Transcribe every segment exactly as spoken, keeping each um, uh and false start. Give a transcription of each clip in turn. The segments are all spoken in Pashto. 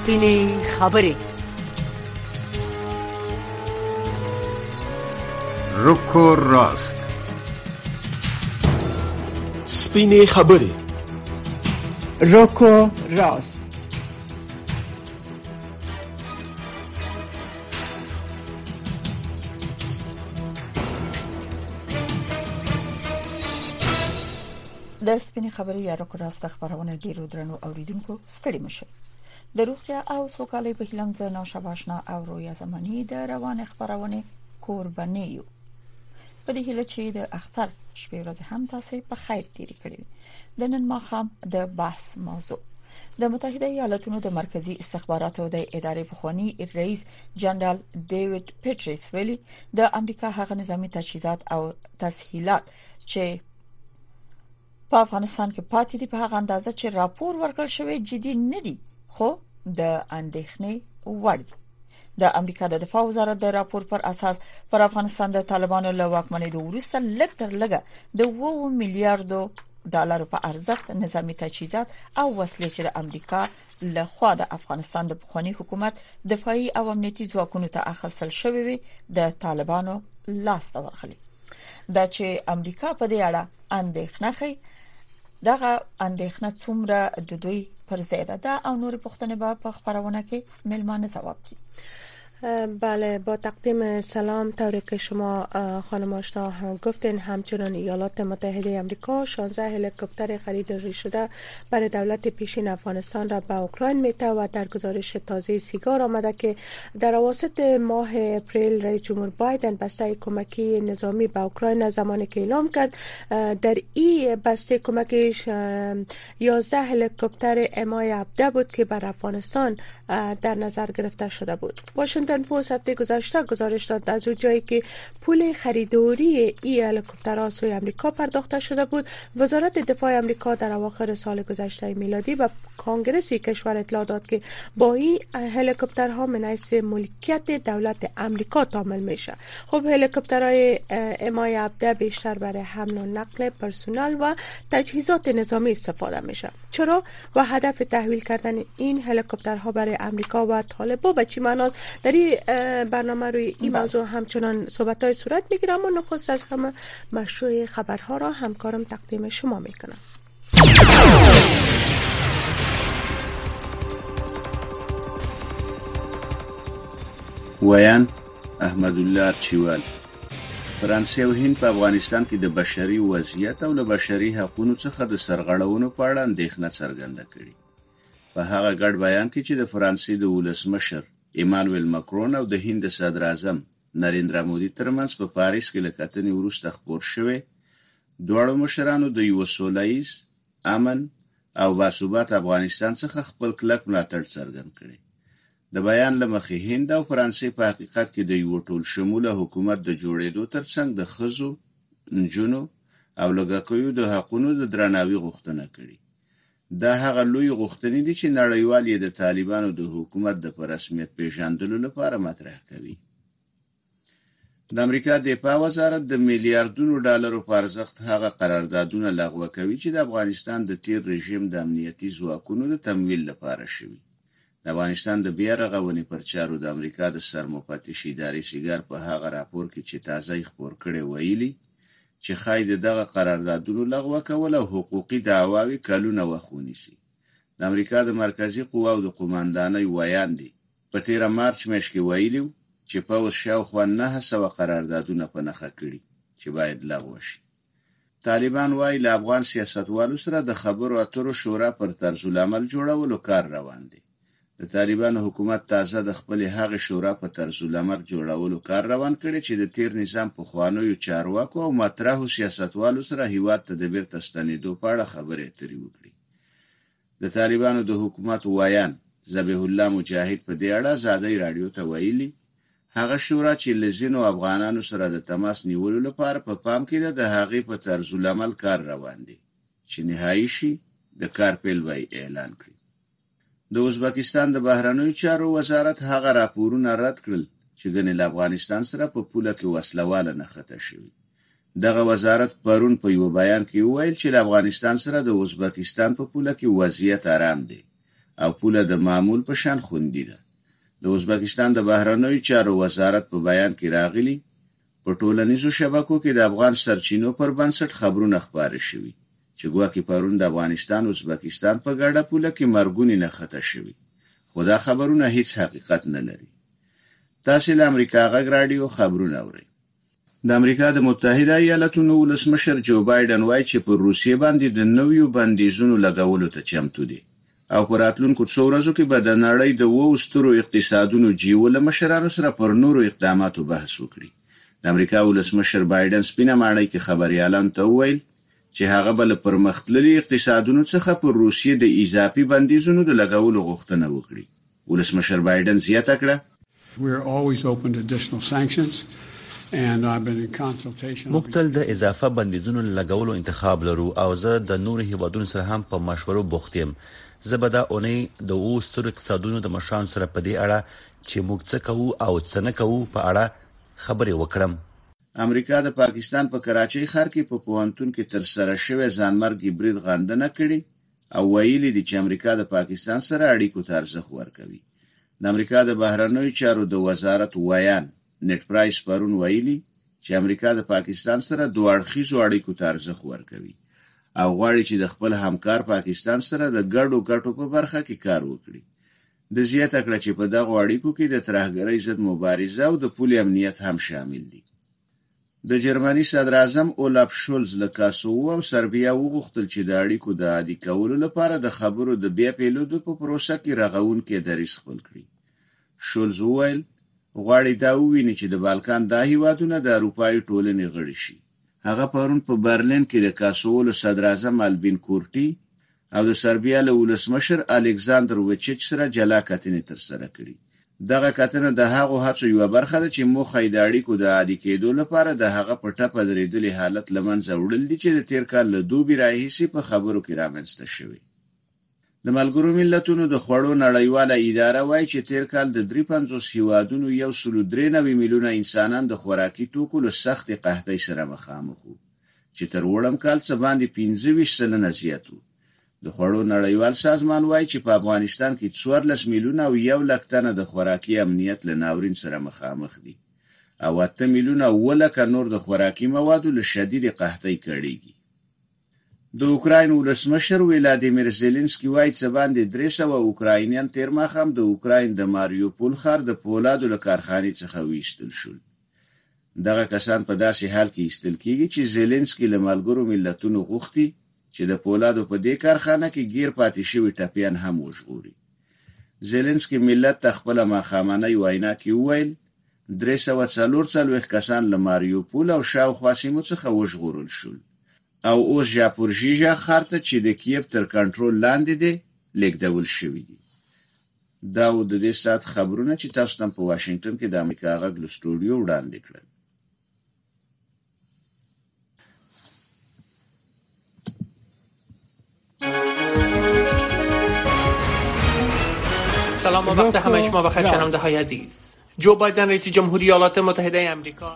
سپینې خبرې. روکو راست. سپینې خبرې. روکو راست. د سپینې خبرې یا روکو راست خبرونه ډیرو درنو اوریدونکو ستړي مشه. د روغتیا او سوکالۍ په هیله زه نو شباشنا او رویا زمانی د روان خبرونه قرباني یو. په دې هیله چې د اختر شپې ورځ هم تاسو په خیر تیری کړی. د نن ماښام د بحث موضوع د متحده ایالاتونو د مرکزی استخباراتو د ادارې بخوانی رئیس جنرال ډیوډ پیټریس ویلي د امریکا هغه نظامی تجهیزات او تسهیلات چې په افغانستان کې پاتې دي په هغه اندازه چې راپور ورکړل شوی جدي نه دي خو د اندېښنې وړ دي. د امریکا د دفاع وزارت د راپور پر اساس پر افغانستان د طالبانو له واکمنۍ وروسته لږ تر لږه د اووه میلیارډو ډالر په ارزښت نظامی تجهیزات او وسلې چې د امریکا له خوا د افغانستان د بخوانی حکومت دفاعي او امنیتي ځواکونو ته اخیستل شوی وي د طالبانو لاس ته ورغلي. دا چې امریکا په دې اړه اندېښنه کوي دغه اندېښنه څومره د دوی پر ضد ده او نور پوښتنې به په خبرونه کې ملمانه ځواب کړي. بله، با تقدیم سلام. طوری که شما خانم آشنا گفتین همچنان ایالات متحده آمریکا شانزده هلیکوپتر خریداری شده برای دولت پیشین افغانستان را به اوکراین میته و در گزارش تازه سیگار آمده که در اواسط ماه اپریل رئیس جمهور بایدن بسته کمکی نظامی به اوکراین زمانی که اعلام کرد در این بسته کمکش یازده هلیکوپتر ام آی هفده بود که بر افغانستان در نظر گرفته شده بود. واشنگتن پست هفته گذشته گزارش داد از جایی که پول خریداری این هلیکوپترها سوی امریکا پرداخته شده بود، وزارت دفاع امریکا در اواخر سال گذشته میلادی به کنگره کشور اطلاع داد که با این هلیکوپترها من حیث ملکیت دولت امریکا تعامل میشه. خب هلیکوپترهای ام آی هفده بیشتر برای حمل و نقل پرسنل و تجهیزات نظامی استفاده میشه. چرا؟ و هدف تحویل کردن این هلیکوپترها برای امریکا و طالبان به چی معناست؟ در این برنامه روی این موضوع همچنان صحبت‌های صورت میگیره، اما نخست از همه مشروع خبرها را همکارم تقدیم شما میکنم. ویان احمد الله چوال. فرانسه او هند په افغانستان کې د بشري وضعیت او له بشري حقوقو څخه د سرغړونو په اړه اندېښنه څرګنده کړې. په هغه ګډ بیان کې چې د فرانسې د ولسمشر ایمانوئل ماکرون او د هند صدر اعظم نریندرا مودي ترمنځ په پاریس کې له کتنې وروسته خپور شوی، دواړو مشرانو د یو سولهییز امن او باثبات افغانستان څخه خپل کلک ملاتړ څرګند کړی. د بیان له مخې هند او فرانسې په حقیقت کې د یو ټول شموله حکومت د جوړېدو ترڅنګ د ښځو، نجونو او لږکیو د حقوقو د درناوي غوښتنه کړې. دا هغه لوی غوښتنې دي چې نړیوال یې د طالبانو د حکومت د په رسمیت پیژندلو لپاره مطرح کوي. د امریکا دفاع وزارت د میلیارډونو ډالرو په ارزښت هغه قراردادونه لغوه کوي چې د افغانستان د تیر رژیم د امنیتي ځواکونو د تمویل لپاره شوي. د افغانستان د بیا رغونې پر چارو د امریکا د سرمفتش ادارې سیګار په هغه راپور کې چې تازه خپور کړی ویلي چې ښایي د دغه قراردادونو لغوه کول او حقوقي دعواوې کلونه وخت ونیسي. د امریکا د مرکزي قواو د قوماندانۍ ویاندې په تیره مارچ میاشت کې ویلي چې پوځ شاوخوا نهه سوه قراردادونه په نښه کړي چې باید لغوه شي. طالبان وایي له افغان سیاستوالو سره د خبرو اترو شورا پر طرزالعمل جوړولو کار روان دی. د طالبانو حکومت تازه د خپل هغه شورا په طرزالعمل جوړولو کار روان کړي چې د تیر نظام په خوانیو چارواکو او مطرحو سیاستوالو سره هیواد ته د بیرته ستنېدو په اړه خبرې اترې وکړي. د طالبانو د حکومت وایان ذبیح الله مجاهد په دې اړه ازادۍ راډیو ته ویلي هغه شورا چې له ځینو افغانانو سره د تماس نیولو لپاره په پام کې ده د هغې په طرزالعمل کار روان دی چې نهایي شي د کار پیل به اعلان کړي. د ازبکستان د بهرنیو چارو وزارت هغه راپورونه رد کړل چې ګنې له افغانستان سره په پوله کې وسلواله نښته شوي. دغه وزارت پرون په یو بیان کې وویل چې له افغانستان سره د ازبکستان په پوله کې وضعیت آرام دی او پوله د معمول په شان خوندي ده. د ازبکستان د بهرنیو چارو وزارت په بیان کې راغلی په ټولنیزو شبکو کې د افغان سرچینو پر بنسټ خبرونه خپاره شوي چې ګواکې پرون د افغانستان او ازبکستان په ګډه پوله کې مرګونی نه خطا شوي، خو دا خبرونه هیڅ حقیقت نه لري. تاسو له امریکا غږ رادیو خبرونه اورئ. د امریکا د متحده ایالاتونو ولسمشر جو بایدن وایي چې پر روسیې باندې د نویو بندیزونو لګولو ته چمتو دي او پر راتلونکو څو ورځو کې به د نړۍ د وو سترو اقتصادونو جیو له مشرانو سره پر نورو اقداماتو بحث وکړي. د امریکا ولسمشر بایدن سپینه ماڼۍ کې خبريالانو ته وویل چې هغه بل پرمختللي اقتصادونو څخه پر روسیې د اضافي بندیزونو د لګولو غوښتنه وکړي. ولسمشر بایدن زیاته کړه We are always open to additional sanctions and I've been in consultation. مختل د اضافه بندیزونو لګولو انتخاب لرو او زه د نور هیوادونو سره هم په مشورو بوخت یم. زه به دا اونۍ د اوو سترو اقتصادونو د مشرانو سره په دې اړه چې موږ څه کوو او څه نه کوو په اړه خبرې وکړم. امریکا د پاکستان په کراچۍ ښار کې په پوهنتون کې تر سره شوی ځانمرګي برید غندنه کړې او ویلي دي چې امریکا د پاکستان سره اړیکو ته ارزښت ورکوي. د امریکا د بهرنیو چارو د وزارت ویان نت پرایس پرون ویلي چې امریکا د پاکستان سره دوه اړخیزو اړیکو ته ارزښت ورکوي او غواړي چې د خپل همکار پاکستان سره د ګډو ګټو په برخه کې کار وکړي. د زیاته کړه چې په دغه اړیکو کې د ترهګرۍ ضد مبارزه او د پولي امنیت هم شامل دي. د جرمني صدر اعظم اولاف شولز له کاسوو او سربیا وغوښتل چې د اړیکو د عادي کولو لپاره د خبرو د بیا پیلودو په پروسه کې رغونکې دریځ خپل کړي. شولز وویل غواړي دا وویني چې د بالکان دا هیوادونه د اروپایي ټولنې غړي شي. هغه پرون په برلین کې د کاسوو له صدر اعظم البین کورټي او د سربیا له ولسمشر الکساندر وچیچ سره جلا کتنې ترسره کړې. دغه کتنه د هغو هڅو یوه برخه ده چې موخه یې د اړیکو د عادي کېدو لپاره د هغه په ټپه درېدلي حالت له منځه وړل دي چې د تیر کال له دوبي راهیسې په خبرو کې رامنځته شوي. د ملګرو ملتونو د خوړو نړیواله اداره وایي چې تیر کال د درې پنځوس هیوادونو یو سل او درې نوي میلیونه انسانان د خوراکي توکو له سختې قحطۍ سره مخامخ وو چې تر وړم کال څه باندې پنځه ویشت سلنه زیات وو. د خوړو نړیوال سازمان وایي چې په افغانستان کې څوارلس میلیونه او یو لک تنه د خوراکي امنیت له ناورین سره مخامخ دي او اته میلیونه او اووه لکه نور د خوراکي موادو له شدید قحطۍ کړيږي. د اوکراین ولسمشر ولادیمیر زيلنسکي وایي چې باندې درې سوه اوکراینیان تیر ماښام د اوکراین د ماریوپول ښار د پولادو له کارخانې څخه ویستل شول. دغه کسان په داسې حال کې ایستل کیږي چې زيلنسکي له ملګرو ملتونو غوښتي چې د پولادو په دې کارخانه کې گیر پاتې شوي ټپیان هم وژغوري. زيلنسکي ملت ته خپل ماښامنۍ وینا کې وویل درې سوه څلور څلوېښت کسان له ماریوپول او شاوخوا سیمو څخه وژغورل شول او اوس ژاپورژیژا ښار ته چې د کیف تر کنټرول لاندې دی لیږدول شوي دي. دا و د دې ساعت خبرونه چې تاسو ته په واشنگټن کې د امریکا غږ له سټوډیو وړاندې کړل. سلام و وقت همه شما بخیر شنونده های عزیز. جو بایدن رئیس جمهوری ایالات متحده آمریکا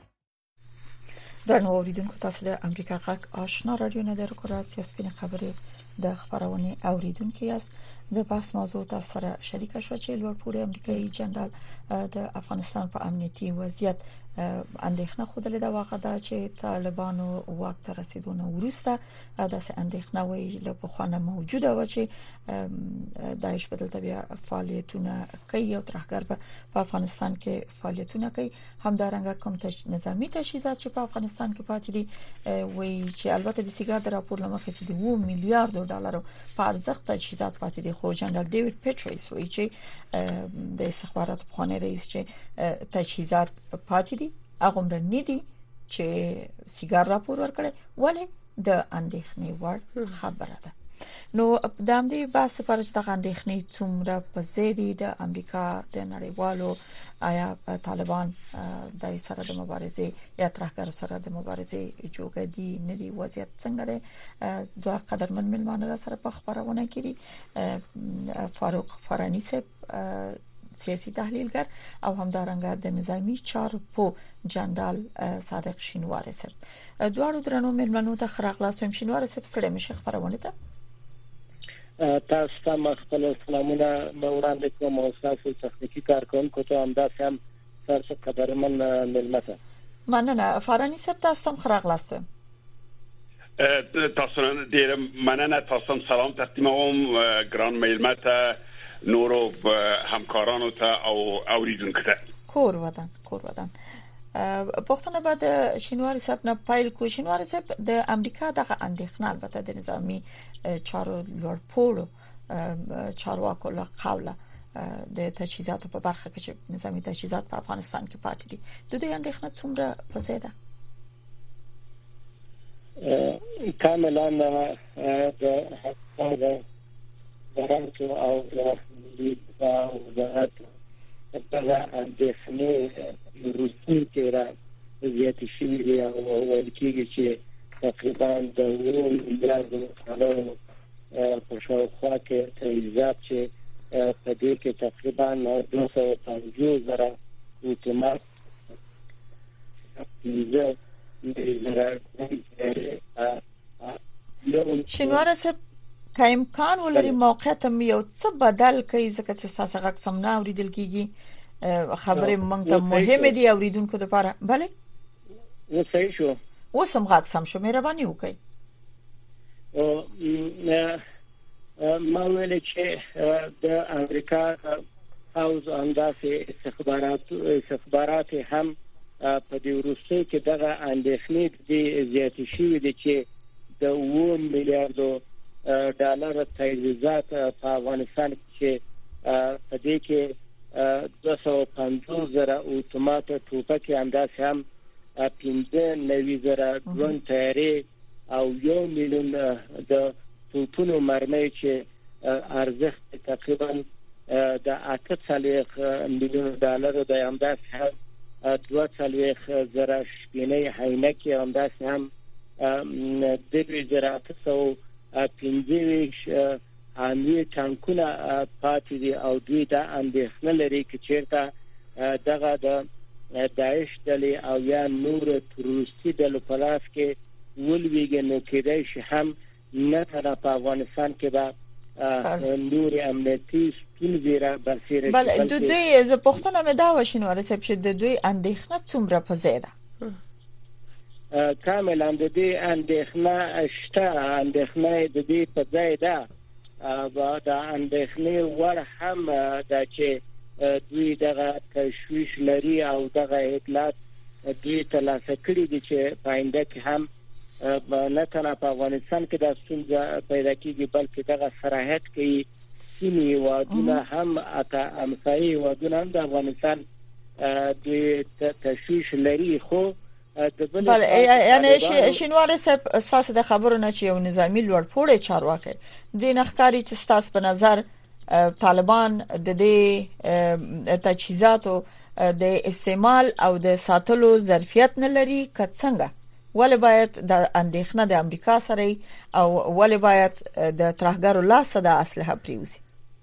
در نو اوریدونکو تاسو د امریکا غږ آشنا رادیو نه درکو راځي سپین خبرې د خبرونه اوریدونکو است. د بحث موضوع تاسو سره شریک شو چې لوړپوړی امریکایي جنرال د افغانستان په امنیتي وضعیت اندېښنه خوده ده واقع ده چې طالبانو واک ته رسیدونه ورسته داسې اندېښنه وی له پخوانه موجوده و چې داعش بدلته بیا فعالیتونه کوي او ترهګر په افغانستان کې فعالیتونه کوي. همدارنګه کوم نظامی تجهیزات چې په افغانستان کې پاتې دي وی چې البته د سیګار د راپور لمخې چې د اووه میلیارډ ډالرو په ارزښت تجهیزات پاتې دي، خو جنرال ډیوډ پیټریس وی چې د استخباراتو پخوانی رئیس چې تجهیزات پاتې دي هغه مر نه دي چې سیګار راپور ورکړي، ولی د اندېښنې وړ خبره ده. نو د همدې بحث لپاره چې د اندېښنې څومره په زیدي د امریکا د نړیوالو آیا طالبان د سره د مبارزې یا ترهګر سره د مبارزې جوګه دي نه دي، وضعیت څنګه ده. دوه قدرمن ملمانه سره په خبرونه کې دي فاروق فرانی صاحب سیاسي تحلیلګر او همدارنګه د نظامی چارو په جنرال صادق شینواری صاحب. دواړو درنو ملمنو ته خراغلاس هم شینواری صاحب سره مشه خبرونه ده. تاسو ته مخکله سلامونه وړاندې کوم او تاسو تخنیکی کارکونکو ته هم دا سم تاسو قدرمن ملمته مننه. فارانی صاحب تاسو هم خراغلاست. تاسو ډیر مننه. تاسو سلام تقدیموم ګران ملمته نورو همکارانو ته او اوریدونکو ته. کور ودان کور ودان پښتنه بعد شینواری صاحب نه پایل کو. شینواری صاحب د امریکا دغه اندېښنه البته د نظامی چارو لوړ پوړو چارواکو له قوله د تجهیزاتو په برخه کې چې نظامی تجهیزات په افغانستان کې پاتې دي، د دوی اندېښنه څومره پسې ده؟ کاملا د هغه ورانتو او د وزارت دغه اندېښنې روسي کې را زیاتې شوې دي او ویل کېږي چې تقریبا د اووه میلیارډ ډالرو په شاوخوا کې تجهیزات چې په دې کې تقریبا دوه سوه پنځوس زره اتومات شینواره صاحب که امکان ولري موقعیت یو څه بدل کړي ځکه چې تاسو غږ سم نه اوریدل کیږي، خبرې مونږ ته مهمه دي اوریدونکو لپاره. بله و صحیح شو، اوس هم غږ سم شو، مهرباني وکړئ. ما ویل چې د امریکا حوض انداسې استخبارات استخبارات هم په دې وروسته کې دغه اندېښنې دي زیاتې شوې دي چې د اووه میلیارډ ډالر تجهیزات په افغانستان کې په دې کې دوه سوه پنځوس زره اتومات ټوپکې همداسې هم پنځه نوي زره ډرون طیارې او یو میلیون د توپونو مرمۍ چې ارزښت تقریبا د اته څلوېښت میلیون ډالرو دی، همداسې هم دوه څلوېښت زره شپېنۍ عینکې، همداسې هم درې زره اته سوه پنځه ویشت حاملې ټانکونه پاتې دي او دوی دا اندېښنه لري چې چېرته دغه د داعش ډلې او یا نور تروریستي ډلو په لاس کې ولویږي، نو کېدای شي هم نه تنها په افغانستان کې به نور امنیتي ستونزې را برسېره شي. بله د دوی زه پوښتنه مې دا وشینواره صاحب چې د دوی اندېښنه څومره په ځای ده؟ کاملا د دې اندېښنه شته، اندېښنه د دې په ځای ده. د اندېښنې وړ هم دا چې دوی دغه تشویش لري او دغه اطلاعات دوی ترلاسه کړي دي چې په آینده کې هم نه تنها په افغانستان کې دا ستونزه پیدا کېږي بلکې دغه صراحت کوي سیمې هېوادونه هم اته همسایه هېوادونه هم د افغانستان دوی تشویش لري. خو بله یعنی شینواره صاحب اساس د خبرو نه چې یو نظامی لوړ پوړی چارواکي د نخکاری چې ستاسو په نظر طالبان د دې تجهیزاتو د استعمال او د ساتلو ظرفیت نه لري که څنګه؟ ولې باید د اندېښنه د امریکا سره او ولې باید د ترهګرو لاس د اسلحه پریوزي؟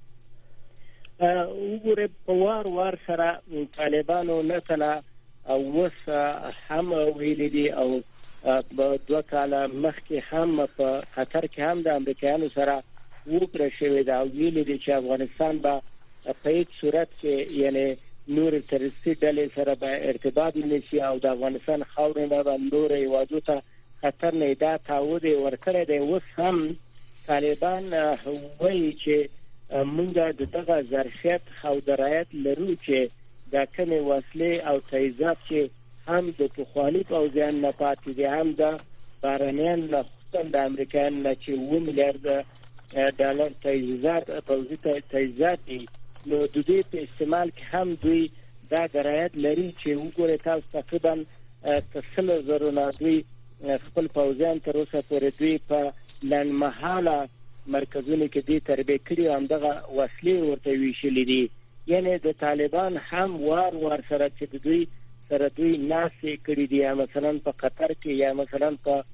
وګوره په وار وار سره طالبانو نه تنه اوس هم ویلي دي او په دوه کاله مخکې هم په قطر کې هم د امریکایانو سره وکړه شوې ده او ویلي دي چې افغانستان به په هیڅ صورت کې یعنی نور تروریستي ډلې سره به ارتباط ونیسي او د افغانستان خاورې نه به نور هېوادو ته خطر نه دا تعهد یې ورکړی دی. اوس هم طالبان وایي چې موږ د دغه ظرفیت او درایت لرو چې دا کومې وسلې او تجهیزات چې هم د پخواني پوځیان نه پاتې دي هم د بهرنیان نه خصوصا د امریکایانو نه چې اووه میلیارډ ډالر تجهیزات پوځي تجهیزات دي، نو د دوی په استعمال کې هم دوی دا درایت لري چې وګورئ تاسو تقریبا تر سلو زرو نه دوی خپل پوځیان تر اوسه پورې دوی په لنډمهاله مرکزونو کې دي تربیه کړي او همدغه وسلې ورته ویشلې دي. یعنی د طالبان هم وار وار سره چې د دوی سره دوی ناسې کړي دي، یا مثلا په قطر کې یا مثلا په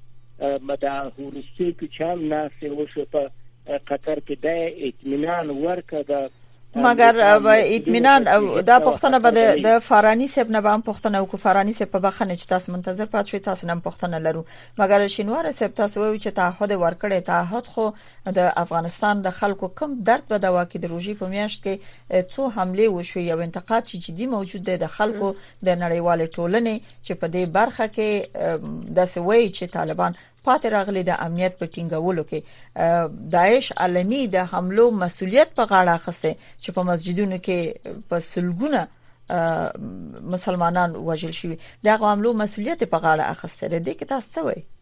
مداهورستي کې چې هم ناسې وشو په قطر کې د اطمینان ورکړه د مگر به اطمینان دا پښتنه به د فرانی سب نه هم پښتنه او کو فرانی سب په بخنه چې تاسو منتظر پات شئ تاسو نن پښتنه لرو مگر شینوار سب تاسو وایي چې تعهد ورکړی تعهد خو د افغانستان د خلکو کم درد به دوا کې د روجي په میاشت کې څو حمله وشو یو انتقاد چې جدي موجود دی د خلکو د نړیوال ټولنې چې په دې برخه کې د سوي چې طالبان پاتې راغلي د امنیت په ټینګولو کې داعش علني د حملو مسولیت په غاړه اخیسته چې په مسجدونو کې په سلګونه مسلمانان وژل شوي دا حملو مسولیت په غاړه اخیسته دي کې تاسو څه وایي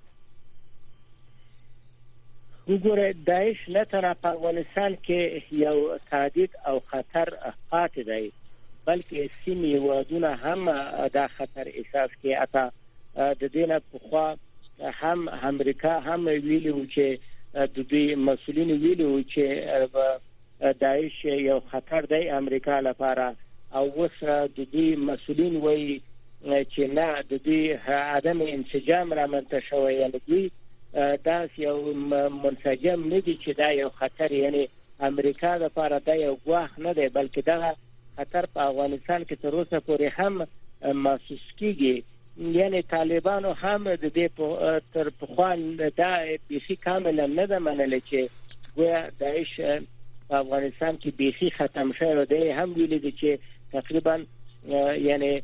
وګوره داعش نه تر په افغانستان کې یو تهدید او خطر پاتې دی بلکې سیمې ودونه هم دا خطر احساس کې اته د دینه په خوا هم امریکا هم ویلو چې د دې مسولین ویلو چې داعش یو خطر دی امریکا لپاره او اوس د دې مسولین وایي چې نه د دې عدم انسجام را منتشوي یعنی دوی دا یو منسجم نه دي چې دا یو خطر یعنی امریکا لپاره دا یو ګواښ نه دی بلکې دا خطر په افغانستان کې تر اوسه پورې هم محسوس کیږي یعنی طالبانو هم د دې تر پخوان دا بیخي کاملا نه ده منل چې ګویا داعش په افغانستان کې بیخي ختم شوی دی هم ویل دي چې تقریبا یعنی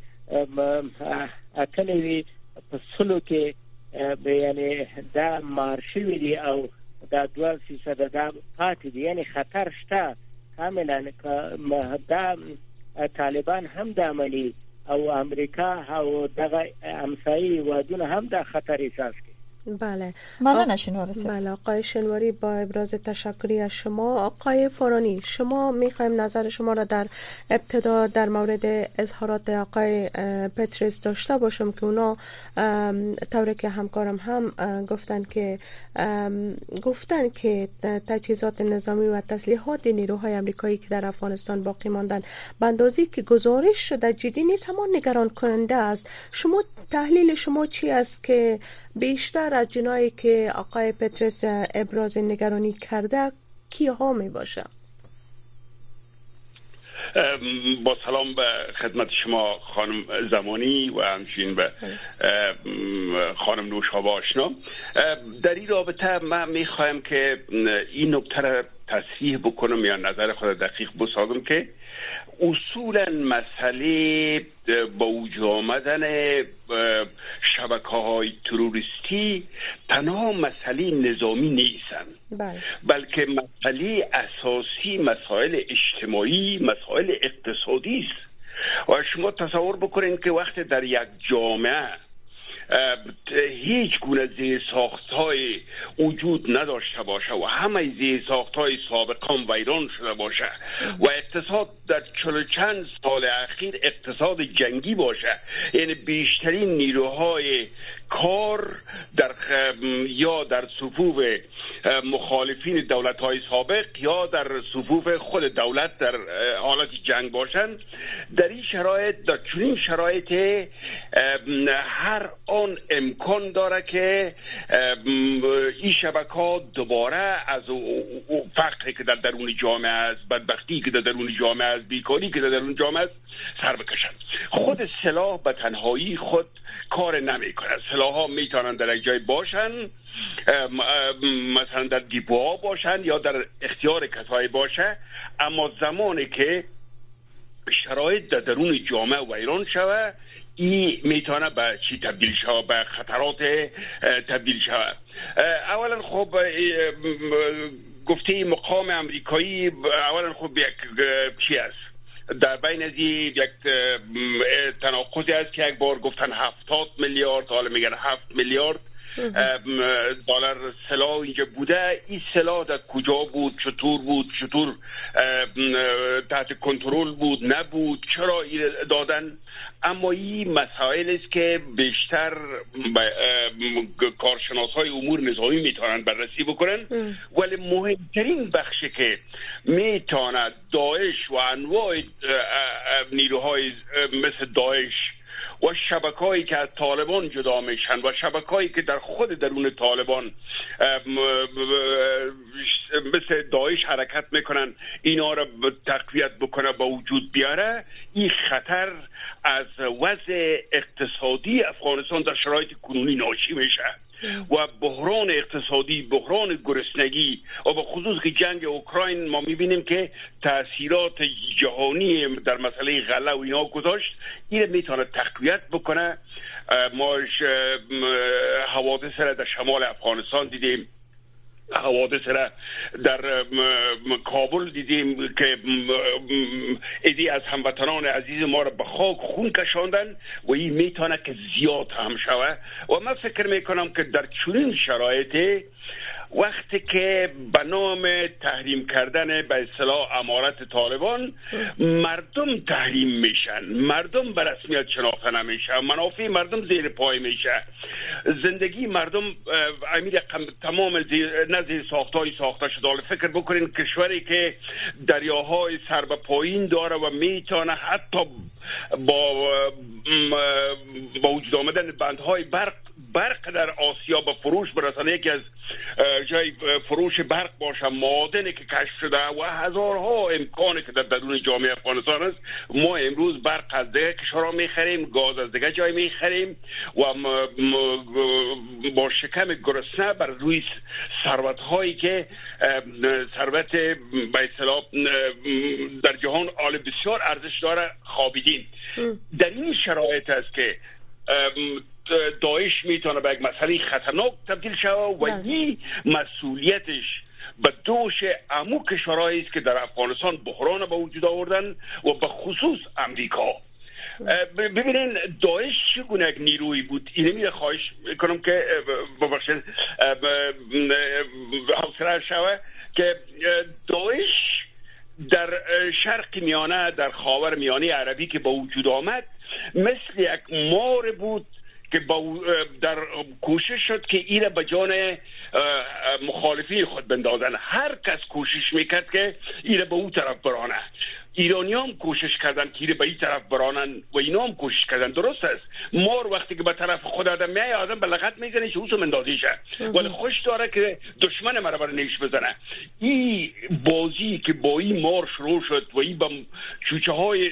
اکنوي په سلو کې یعنی دا مارشوي دي او دا دوه فیصد دا پاتې دي یعنی خطر شته کاملا که دا طالبان هم د عملی او امریکا او دغه امسایی ودونه هم د خطر احساس کوي بله مننه شنواری بله آقای شنواری با ابراز تشکری از شما. آقای فارانی شما میخوایم نظر شما را در ابتدا در مورد اظهارات آقای پترس داشته باشم که اونا طوری که همکارم هم گفتن که گفتن که تجهیزات نظامی و تسلیحات نیروهای آمریکایی که در افغانستان باقی ماندن به اندازه‌ای که گزارش شده جدی نیست اما نگران کننده است. شما تحلیل شما چی است که بیشتر از جنایی که آقای پترس ابراز نگرانی کرده کیها می باشه؟ با سلام به خدمت شما خانم زمانی و همچنین به خانم نوشابه آشنا. در این رابطه من میخوایم که این نکته را تصحیح بکنم یا نظر خود دقیق بسازم که اصولا مسئله با وجود آمدن شبکه‌های تروریستی تنها مسئله نظامی نیستند بلکه مسئله اساسی مسائل اجتماعی مسائل اقتصادی است و شما تصور بکنید که وقتی در یک جامعه هیچ گونه زیرساخت‌های وجود نداشته باشه و همه زیرساخت‌های سابقان ویران شده باشه و اقتصاد در چهل چند سال اخیر اقتصاد جنگی باشه یعنی بیشترین نیروهای کار در یا در صفوف مخالفین دولت‌های سابق یا در صفوف خود دولت در حالت جنگ باشند در این شرایط در چنین شرایط هر آن امکان داره که این شبکه‌ها دوباره از فقری که در درون جامعه است بدبختی که در درون جامعه است بیکاری که در درون جامعه است سر بکشند. خود سلاح به تنهایی خود کار نمیکنه. سلاح‌ها میتونن در یک جای باشن مثلا در دیپوها باشن یا در اختیار کسایی باشه اما زمانی که شرایط در درون جامعه ویران شوه این میتونه به چی تبدیل شوه به خطرات تبدیل شوه. اولا خب گفته مقام امریکایی اولا خب یک چی است در بین از یک تناقضی است که یک بار گفتن هفتاد میلیارد حالا میگن هفت میلیارد دلار سلاح اینجا بوده. این سلاح در کجا بود چطور بود چطور تحت کنترل بود نبود چرا دادن اما این مسائل است که بیشتر کارشناسای امور نظامی میتونن بررسی بکنن ولی مهمترین بخشی که میتونه داعش و انواع نیروهای مثل داعش و شبکه‌هایی که از طالبان جدا میشن و شبکه‌هایی که در خود درون طالبان مثل داعش حرکت میکنن اینا را تقویت بکنه با وجود بیاره، این خطر از وضع اقتصادی افغانستان در شرایط کنونی ناشی میشه و بحران اقتصادی، بحران گرسنگی و به خصوص که جنگ اوکراین ما میبینیم که تاثیرات جهانی در مسئله غله و اینا گذاشت، این میتونه تقویت بکنه. ما حوادث را در شمال افغانستان دیدیم، حوادث را در کابل دیدیم که ایدی از هموطنان عزیز ما را به خاک خون کشاندن و این میتونه که زیاد هم شوه و من فکر میکنم که در چنین شرایطی وقتی که به نام تحریم کردن به اصطلاح امارت طالبان مردم تحریم میشن، مردم به رسمیت شناخته نمیشه، منافع مردم زیر پای میشه، زندگی مردم امیر تمام نزد ساختای ساخته شده. حالا فکر بکنین کشوری که دریاهای سر به پایین داره و میتونه حتی با با وجود آمدن بندهای برق برق در آسیا به فروش برسانه، یکی از جای فروش برق باشه، معادنی که کشف شده و هزارها امکانی که در درون جامعه افغانستان است. ما امروز برق از دیگه کشورها میخریم، گاز از دیگه جای میخریم و با شکم گرسنه بر روی ثروت هایی که ثروت به اصطلاح در جهان عالی بسیار ارزش داره خوابیدیم. در این شرایط است که داعش میتونه به یک مسئله خطرناک تبدیل شود و این مسئولیتش به دوش عمو کشورهایی است که در افغانستان بحران به وجود آوردن و به خصوص امریکا. ببینین داعش چگونه یک نیروی بود؟ اینو می خواهش کنم که ببخشید حوصله شوه که داعش در شرق میانه، در خاور میانه عربی که با وجود آمد، مثل یک مار بود که با در کوشش شد که ایره به جان مخالفین خود بندازن. هر کس کوشش میکرد که ایره به اون طرف برانه. ایرانی هم کوشش کردن که ایره به این طرف برانن و اینا هم کوشش کردن. درست است، مار وقتی که به طرف خود آدم میای آدم به لغت میزنه که اوسو مندازیشه، ولی خوش داره که دشمن مرا بر نیش بزنه. این بازی که با این مار شروع شد و این با چوچه های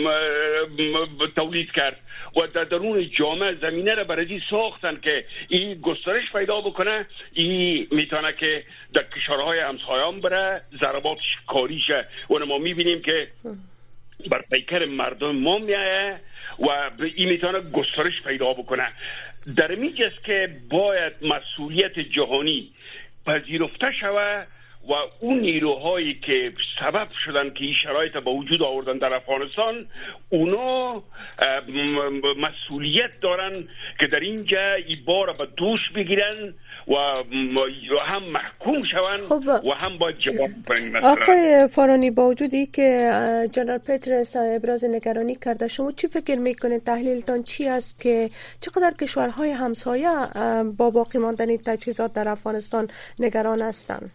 تولید کرد و در درون جامعه زمینه را برای ساختن که این گسترش پیدا بکنه، این میتونه که در کشورهای همسایه‌ام بره ضربات کاری شه و ما میبینیم که بر پیکر مردم ما میایه و این میتونه گسترش پیدا بکنه. در میجاست که باید مسئولیت جهانی پذیرفته شود و اون نیروهایی که سبب شدن که این شرایط به وجود آوردن در افغانستان، اونا مسئولیت دارن که در اینجا این بار به دوش بگیرن و هم محکوم شون خب و هم باید جواب کنن. آقای فارانی، با وجودی که جنرال پترس ابراز نگرانی کرده، شما چی فکر میکنید؟ تحلیلتان چی است که چقدر کشورهای همسایه با باقی ماندن تجهیزات در افغانستان نگران هستند؟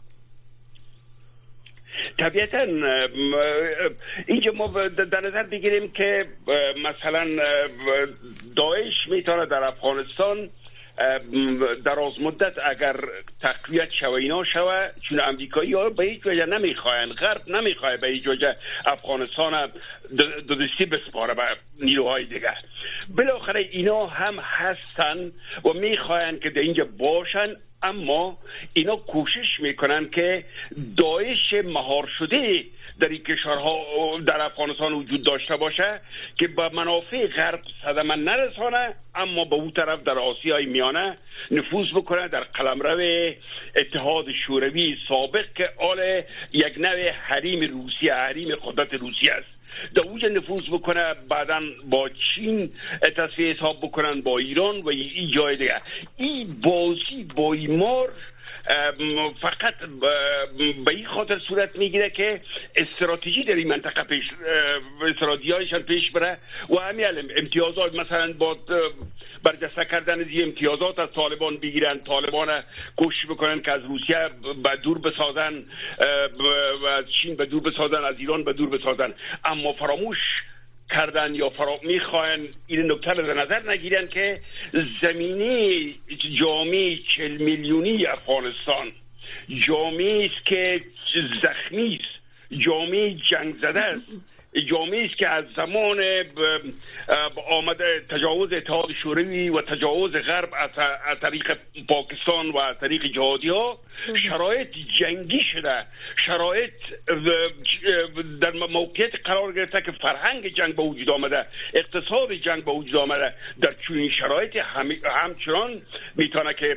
طبیعتا اینجا ما در نظر بگیریم که مثلا داعش میتونه در افغانستان دراز مدت اگر تقویت شوه اینا شوه، چون امریکایی ها به هیچ وجه نمیخواین، غرب نمیخواه به هیچ وجه افغانستان دو دستی بسپاره به نیروهای دیگه. بالاخره اینا هم هستن و میخواین که در اینجا باشن، اما اینا کوشش میکنن که داعش مهار شده در این کشورها در افغانستان وجود داشته باشه که به منافع غرب صدمه نرسانه، اما به اون طرف در آسیای میانه نفوذ بکنه، در قلمرو اتحاد شوروی سابق که آل یک نوع حریم روسیه، حریم قدرت روسیه است، در اوج نفوذ بکنه، بعداً با چین تصفیه حساب بکنن، با ایران و این جای دیگه. این بازی با ایمار فقط به این خاطر صورت میگیره که استراتژی در این منطقه پیش استراتژی‌هایشان پیش بره و همین امتیازات مثلا با برجسته کردن زی امتیازات از طالبان بگیرن، طالبان کوشش بکنن که از روسیه به دور بسازن و از چین به دور بسازن، از ایران به دور بسازن، اما فراموش کردن یا فرا میخواین این نکته رو در نظر نگیرن که زمینه جامعه چهل میلیونی افغانستان جامعه است که زخمی است، جامعه جنگ زده است، جامعه است که از زمان آمده تجاوز اتحاد شوروی و تجاوز غرب از طریق پاکستان و از طریق جهادی ها شرایط جنگی شده، شرایط در موقعیت قرار گرفته که فرهنگ جنگ به وجود آمده، اقتصاد جنگ به وجود آمده. در چنین شرایط هم همچنان میتونه که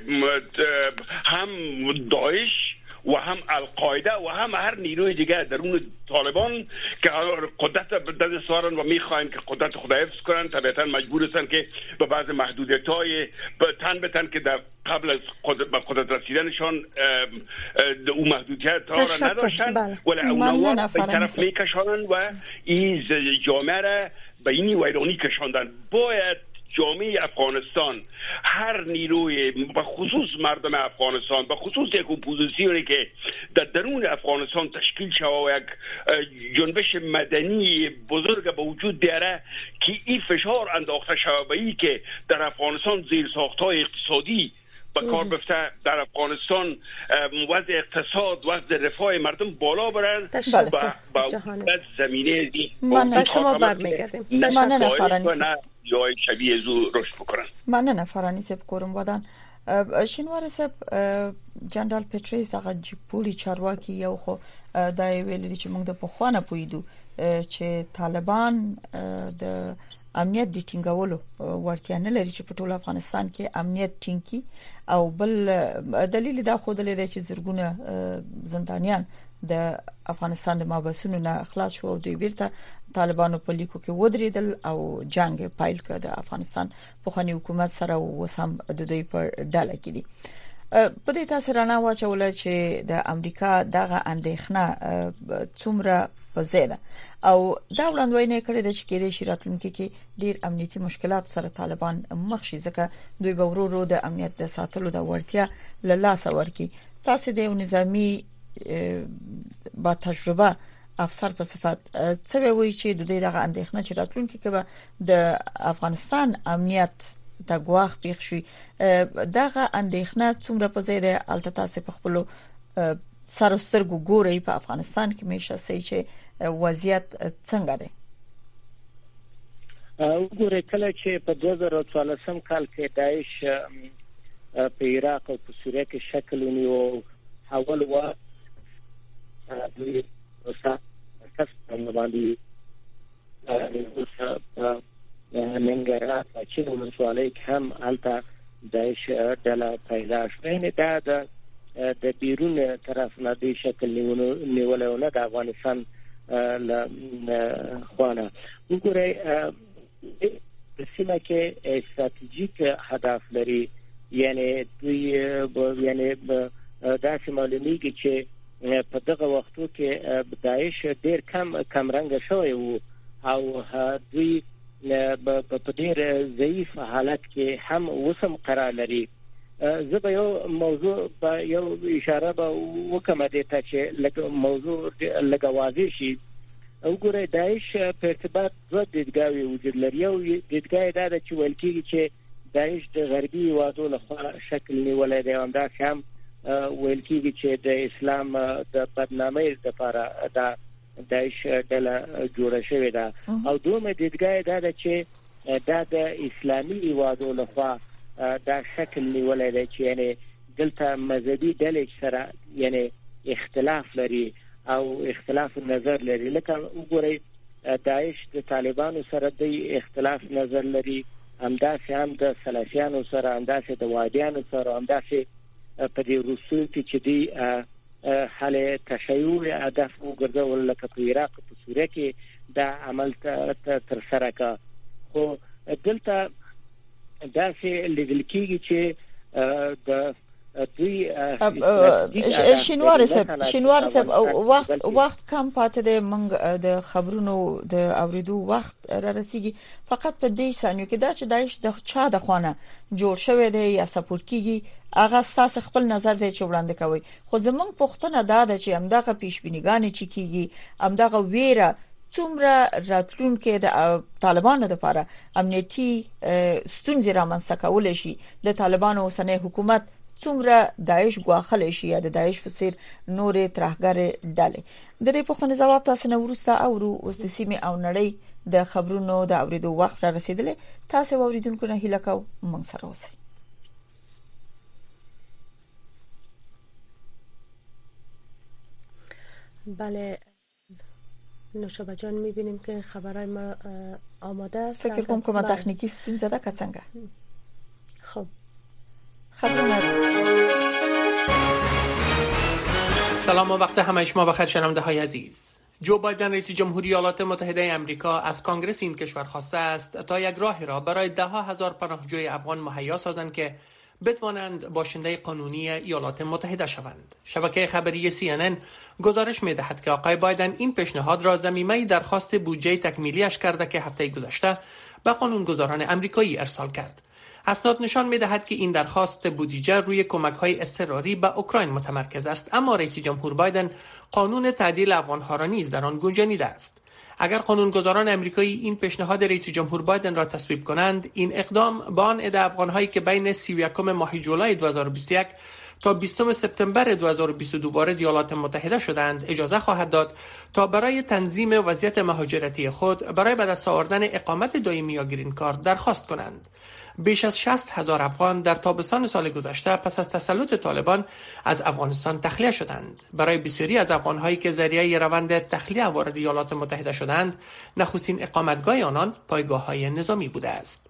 هم داعش و هم القاعده و هم هر نیروی دیگه درون طالبان که قدرت به دست آورن و میخواین که قدرت خود حفظ کنن، طبیعتا مجبور هستن که به بعض محدودیت‌های تن بتن که در قبل از به قدرت رسیدنشان اون محدودیت ها را نداشتن، ولی اونها به طرف میکشانن و این جامعه را به این ویرانی کشاندن. باید جامعه افغانستان، هر نیروی، به خصوص مردم افغانستان، به خصوص یک اپوزیسیونی که در درون افغانستان تشکیل شده و یک جنبش مدنی بزرگ به وجود بیاره که این فشار انداخته شده به این که در افغانستان زیرساخت‌های اقتصادی به کار بفته، در افغانستان وضع اقتصاد، وضع رفاه مردم بالا برن و با زمینه دی من شما برمیگردیم. من نفرانی جای شبیه زو رشد بکنن. من نفرانی سب کورم ودان شینوار سب جنرال پټریس هغه جپولی چارواکي یو خو دا ویل چې موږ د پخوانه پویدو چې طالبان د امنیت د ټینګولو ورتیا نه لري چې په ټول افغانستان کې امنیت ټینګي، او بل دلیل دا خو دلته چې زرګونه زندانیان د افغانستان د مابسونو نه خلاص شو او دوی بیرته طالبانو په لیکو کې ودرېدل او جنگ پایل کړ د افغانستان په خاني حکومت سره وسم د دوی پر ډاله کې دي. په دې تاسو رانه واچول چې د امریکا دغه اندېښنه څومره پزیده او دا وړاندوینه کړې ده چې کېدې شي راتلونکي کې ډیر امنیتي مشکلات سره طالبان مخ شي، ځکه دوی به ورو ورو د امنیت د ساتلو د وړتیا له لاسه ورکړي. تاسو د نظامی با تجربه افسر په صفت څه وایي چې د دې دغه اندېښنه چې راتلونکي کې به د افغانستان امنیت د ګواخ پیښ شي، دغه اندېښنه څومره په زیاده الته تاسو په خپل سر سترګو ګوري په افغانستان کې مشه سي چې وضعیت څنګه دی؟ وګورئ کله چې په دوه زره او څوارلسم کال کې داعش په عراق او په سوریه کې شکل ونیو، اول و دوی وسه کسب باندې منګرات چې نو سوالای هم الته داعش ډله پیدا شوه. دا د د بیرون طرف نه د شکل نیولونه د افغانستان له خوانه. وګورئ د سیمه کې استراتیژیک هدف لري، یعنی دوی یعنی داسې معلومیږي چې په دغه وختو کې داعش ډیر کم کم رنګ شوی وو او دوی په ډیر ضعیف حالت کې هم وسم قرار لري. زه به یو موضوع په یو اشاره به وکم دې ته چې لکه موضوع لکه واضح شي. وګورئ داعش په ارتباط دوه دیدګاوې وجود لري. یو دیدګا دا ده چې ویل کېږي چې داعش د غربي هیوادو لخوا شکل نیولی دی، همداسې هم ویل کېږي چې د اسلام د بدنامۍ لپاره دا داعش ډله جوړه شوې ده. او دومره دیدګا دا ده چې دا د اسلامي هیوادو لخوا دا شکل نیولای دی چې یعنی دلته مذهبي ډلې سره یعنی اختلاف لري او اختلاف نظر لري. لکه وګورئ داعش د طالبانو سره د اختلاف نظر لري، همداسې هم د سلفیانو سره، همداسې د وادیانو سره، همداسې په دې روسو کې چې دی حل تشیع هدف وګرځول لکه په عراق په سوریه کې دا عمل تر سره کا. خو دلته داسې لیدل کېږي چې د دوی شینوار صاحب شینوار صاحب وخت وخت کم پاتې د منګ د خبرونو د اوریدو وخت را رسیږي. فقط په دې ثانیو کې دا چې داعش د چا د خوانه جوړ شوی دی یا سپورټ کیږي هغه تاسو خپل نظر دی چې وړاندې کوي. خو زمونږ پوښتنه دا ده چې همدغه پیشبینیګانې چې کیږي، همدغه ویره څومره راتلونکي د طالبانو لپاره امنیتي ستونزې رامنځته کول شي، د طالبانو اوسنۍ حکومت څومره داعش غواخل شي یا د داعش په څیر نورې ترهګر ډلې. د دې پوښتنې جواب تاسو نه ورسته اورو. اوس د سیمې او نړۍ د خبرونو د اوریدو وخت را رسیدلی. تاسو اوریدونکو نه هیله کوم موږ سره اوسئ. بله نوشابه جان، میبینیم که خبرهای ما آماده است. فکر کنم که ما تکنیکی ستونزه ده که څنګه. خب سلام و وقت همه شما بخیر شنونده های عزیز. جو بایدن رئیس جمهوری ایالات متحده آمریکا از کانگرس این کشور خواسته است تا یک راه را برای ده ها هزار پناهجوی افغان مهیا سازند که بتوانند باشنده قانونی ایالات متحده شوند. شبکه خبری سی ان ان گزارش می‌دهد که آقای بایدن این پیشنهاد را ضمیمه درخواست بودجه تکمیلیش کرده که هفته گذشته به قانونگذاران آمریکایی ارسال کرد. اسناد نشان می‌دهد که این درخواست بودجه روی کمک‌های اضطراری به اوکراین متمرکز است، اما رئیس جمهور بایدن قانون تعدیل افغان‌ها را نیز در آن گنجانیده است. اگر قانونگذاران آمریکایی این پیشنهاد رئیس جمهور بایدن را تصویب کنند، این اقدام به آن عده افغان‌هایی که بین سی و یکم ماه جولای دو هزار و بیست و یک تا بیستم سپتامبر دو هزار و بیست و دو وارد ایالات متحده شدند اجازه خواهد داد تا برای تنظیم وضعیت مهاجرتی خود برای به دست آوردن اقامت دائمی یا گرین کارت درخواست کنند. بیش از شصت هزار افغان در تابستان سال گذشته پس از تسلط طالبان از افغانستان تخلیه شدند. برای بسیاری از افغان‌هایی که ذریعه روند تخلیه وارد ایالات متحده شدند، نخستین اقامتگاه آنان پایگاه‌های نظامی بوده است.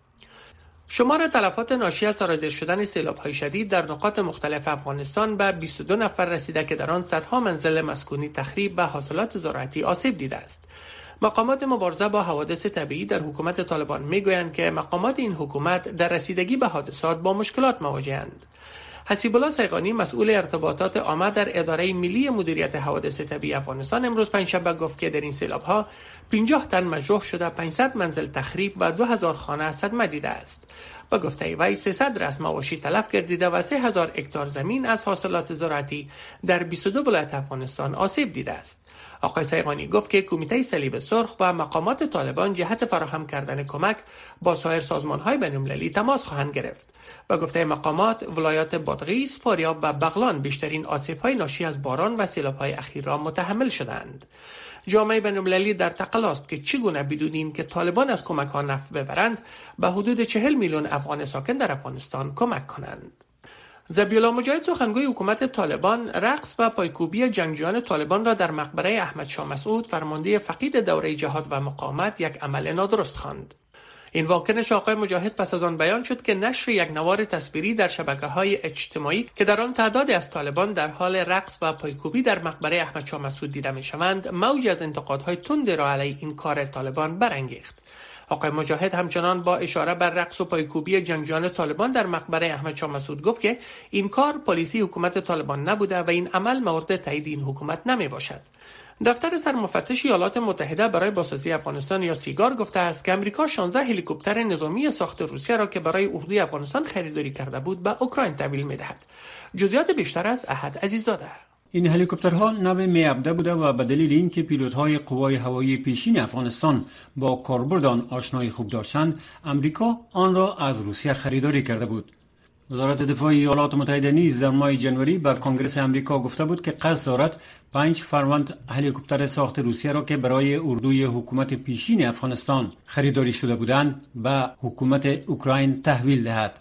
شمار تلفات ناشی از سرازیر شدن سیلاب‌های شدید در نقاط مختلف افغانستان به بیست و دو نفر رسیده که در آن صدها منزل مسکونی تخریب و حاصلات زراعتی آسیب دیده است. مقامات مبارزه با حوادث طبیعی در حکومت طالبان میگویند که مقامات این حکومت در رسیدگی به حادثات با مشکلات مواجهند. حسیب الله سیغانی مسئول ارتباطات عامه در اداره ملی مدیریت حوادث طبیعی افغانستان امروز پنجشنبه گفت که در این سیلاب‌ها پنجاه تن مجروح شده، پانصد منزل تخریب و دو هزار خانه صدمه دیده است. با گفته وی سیصد رأس مواشی تلف گردیده و سه هزار هکتار زمین از حاصلات زراعتی در بیست و دو ولایت افغانستان آسیب دیده است. آقای سیغانی گفت که کمیته صلیب سرخ و مقامات طالبان جهت فراهم کردن کمک با سایر سازمان‌های بین‌المللی تماس خواهند گرفت. با گفته مقامات، ولایات بادغیس، فاریاب و بغلان بیشترین آسیب‌های ناشی از باران و سیلاب‌های اخیر را متحمل شدند. جامعه بین‌المللی در تقلا است که چگونه بدون این که طالبان از کمک‌ها نفع ببرند به حدود چهل میلیون افغان ساکن در افغانستان کمک کنند. ذبیح الله مجاهد سخنگوی حکومت طالبان رقص و پایکوبی جنگجویان طالبان را در مقبره احمد شاه مسعود فرمانده فقید دوره جهاد و مقاومت یک عمل نادرست خواند. این واکنش آقای مجاهد پس از آن بیان شد که نشر یک نوار تصویری در شبکه‌های اجتماعی که در آن تعدادی از طالبان در حال رقص و پایکوبی در مقبره احمد شاه مسعود دیده می‌شوند، موجی از انتقادهای تند را علیه این کار طالبان برانگیخت. آقای مجاهد همچنان با اشاره بر رقص و پایکوبی جنگجویان طالبان در مقبره احمد شاه مسعود گفت که این کار پالیسی حکومت طالبان نبوده و این عمل مورد تایید این حکومت نمی باشد. دفتر سرمفتش ایالات متحده برای بازسازی افغانستان یا سیگار گفته است که امریکا شانزده هلیکوپتر نظامی ساخت روسیه را که برای اردوی افغانستان خریداری کرده بود به اوکراین تحویل می‌دهد. جزئیات بیشتر از احد عزیززاده. این هلیکوپترها نو میابده بوده و به دلیل اینکه پیلوت‌های قوای هوایی پیشین افغانستان با کاربرد آن آشنایی خوب داشتند، امریکا آن را از روسیه خریداری کرده بود. وزارت دفاع ایالات متحده نیز در ماه ژانویه بر کنگره آمریکا گفته بود که قصد دارد پنج فروند هلیکوپتر ساخت روسیه را که برای اردوی حکومت پیشین افغانستان خریداری شده بودند به حکومت اوکراین تحویل دهد.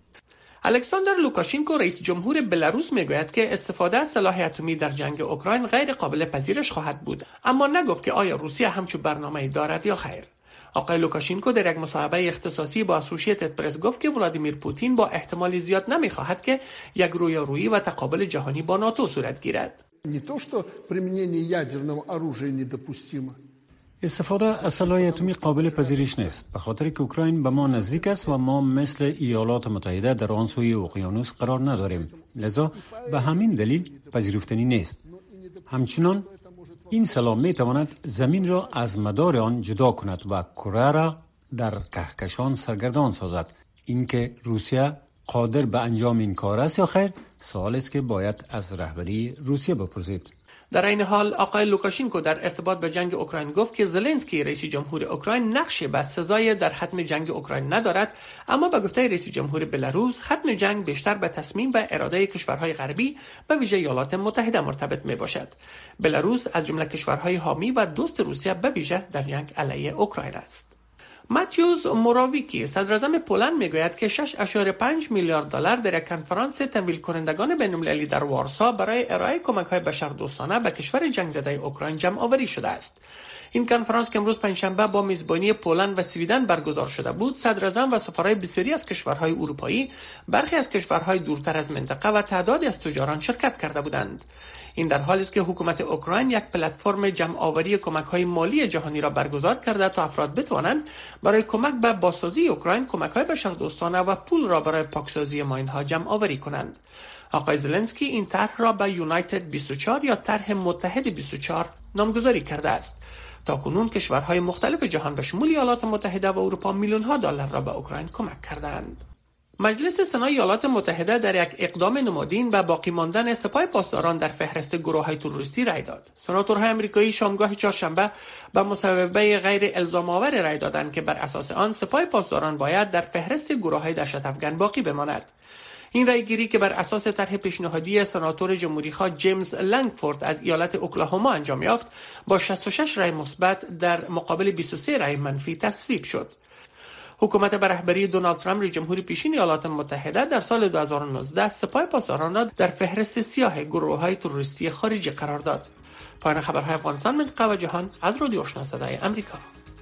الکساندر لوکاشنکو رئیس جمهور بلاروس میگوید که استفاده از سلاح اتمی در جنگ اوکراین غیر قابل پذیرش خواهد بود، اما نگفت که آیا روسیه همچون برنامه‌ای دارد یا خیر. آقای لوکاشنکو در یک مصاحبه اختصاصی با اسوسییتد پرس گفت که ولادیمیر پوتین با احتمال زیاد نمیخواهد که یک رویارویی و تقابل جهانی با ناتو صورت گیرد. استفاده از سلاح اتمی قابل پذیرش نیست، به خاطر که اوکراین به ما نزدیک است و ما مثل ایالات متحده در آن سوی اقیانوس قرار نداریم، لذا به همین دلیل پذیرفتنی نیست. همچنان این سلاح می تواند زمین را از مدار آن جدا کند و کره را در کهکشان سرگردان سازد. اینکه روسیه قادر به انجام این کار است یا خیر، سوال است که باید از رهبری روسیه بپرسید. در این حال آقای لوکاشنکو در ارتباط به جنگ اوکراین گفت که زلنسکی رئیس جمهور اوکراین نقش بسزای در ختم جنگ اوکراین ندارد، اما به گفته رئیس جمهور بلاروس ختم جنگ بیشتر به تصمیم و اراده کشورهای غربی به ویژه ایالات متحده مرتبط می باشد. بلاروس از جمله کشورهای حامی و دوست روسیه به ویژه در جنگ علیه اوکراین است. ماتیوس موراویکی صدراعظم پولند میگوید که شش ممیز پنج میلیارد دلار در یک کنفرانس تمویل کنندگان بین‌المللی در وارسا برای ارائه کمک‌های بشردوستانه به کشور جنگ زده اوکراین جمع آوری شده است. این کنفرانس که امروز پنجشنبه با میزبانی پولند و سویدن برگزار شده بود، صدراعظم و سفرای بسیاری از کشورهای اروپایی، برخی از کشورهای دورتر از منطقه و تعدادی از تجاران شرکت کرده بودند. این در حالی است که حکومت اوکراین یک پلتفرم جمع آوری کمک‌های مالی جهانی را برگزار کرده تا افراد بتوانند برای کمک به بازسازی اوکراین کمک‌های بشردوستانه و پول را برای پاکسازی ماین‌ها جمع آوری کنند. آقای زلنسکی این طرح را به یونایتد بیست و چهار یا طرح متحد بیست و چهار نامگذاری کرده است. تاکنون کشورهای مختلف جهان به شمول ایالات متحده و اروپا میلیون‌ها دلار را به اوکراین کمک کردند. مجلس سنای ایالات متحده در یک اقدام نمادین به باقی ماندن سپاه پاسداران در فهرست گروه‌های تروریستی رأی داد. سناتورهای آمریکایی شامگاه چهارشنبه به مصوبه غیر الزام آور رأی دادند که بر اساس آن سپاه پاسداران باید در فهرست گروه‌های دهشت افکن باقی بماند. این رأیگیری که بر اساس طرح پیشنهادی سناتور جمهوری‌خواه جیمز لنگفورد از ایالت اوکلاهوما انجام یافت، با شصت و شش رأی مثبت در مقابل بیست و سه رأی منفی تصویب شد. حکومت به رهبری دونالد ترامپ رئیس جمهور پیشین ایالات متحده در سال دو هزار و نوزده سپاه پاسداران را در فهرست سیاه گروه‌های تروریستی خارجی قرار داد. پایان خبرهای افغانستان منطقه و جهان از رادیو آشنا صدای آمریکا.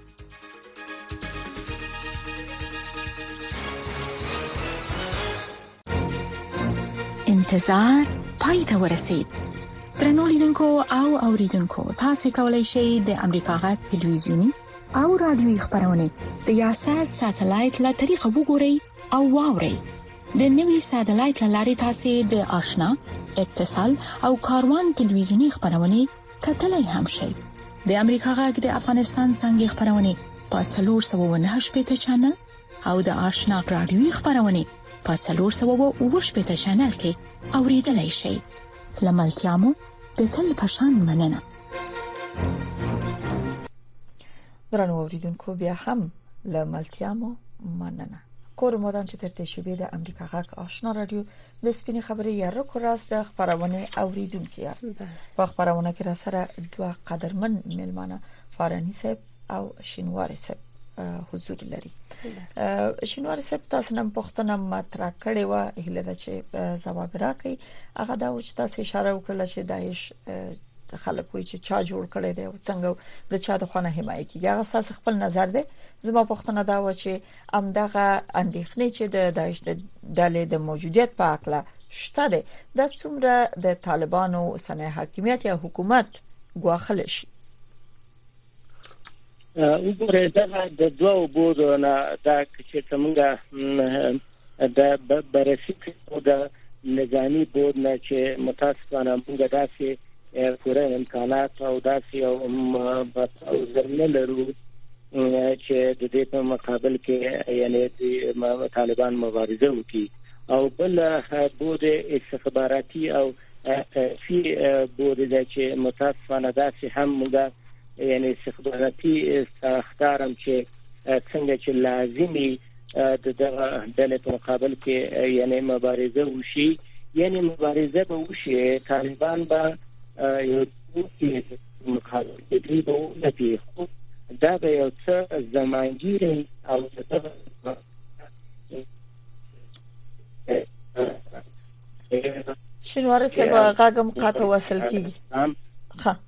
انتظار پای ته ورسید. درنو لیدونکو او اوریدونکو، تاسو کولی شئ د امریکا غږ تلویزیونی او رادیوي خبرونه د یاشر ساتلایت له طریقه وګورئ او واورئ. د نوي ساتلایت له لارې تاسو د آشنا، اتصال او کاروان تلویزیونی خبرونه کتلای هم شئ. د امریکا غږ د افغانستان څنګه خبرونه په څلور سوه و نهه شپېته چنل او د آشنا رادیوي خبرونه په څلور سوه و اووه شپېته چنل کې اوریدلای شئ. لملتيامو د تل پشان مننه. درنو اوریدونکو بیا هم لملتيامو مننه. کور مودان چې تر دې شی د امریکا غږ آشنا رادیو د سپینې خبرې یاره کوراس د خبرونه اوریدونکو په خبرونه کې را سره دوه قدرمن ملمانه فارانی صاحب او شینواری صاحب حضور لري. شینواری صاحب تاسو نن پښتنه مطرح کړې و هله د چې جواب راکړي. هغه دا چې تاسو اشاره وکړه چې داعش خلک وایي چې چا جوړ کړی دی او څنګه د چا د خونه حمایت کیږي. هغه تاسو خپل نظر دی. زما پښتنه دا و چې امدغه اندېښنې چې د داعش د ډلې د موجودیت په اړه شته ده د څومره د طالبانو سنه حاکمیت یا حکومت غواخل شي. وګوره دا د دوه بودو نه دا چې څنګه د بررسي او د نظامی بود نه چې متاسفانه موږ داسې پوره امکانات او داسې او زمینه لرو چې د دې په مقابل کې یعنی د طالبان مبارزه وکړي او بل بود استخباراتي او فی بود چې متاسفانه داسې هم موږ یعنی استخباراتي ساختارم چې څنګه چې لازمي د دغه ډلې په مقابل کې یعنی مبارزه وشي یعنی مبارزه به وشي طالبان به یو څه مقابل کې به وشي دا به یو څه زمانګيري او شنوار صاحب غاګم قاطع وصل کیږي. ها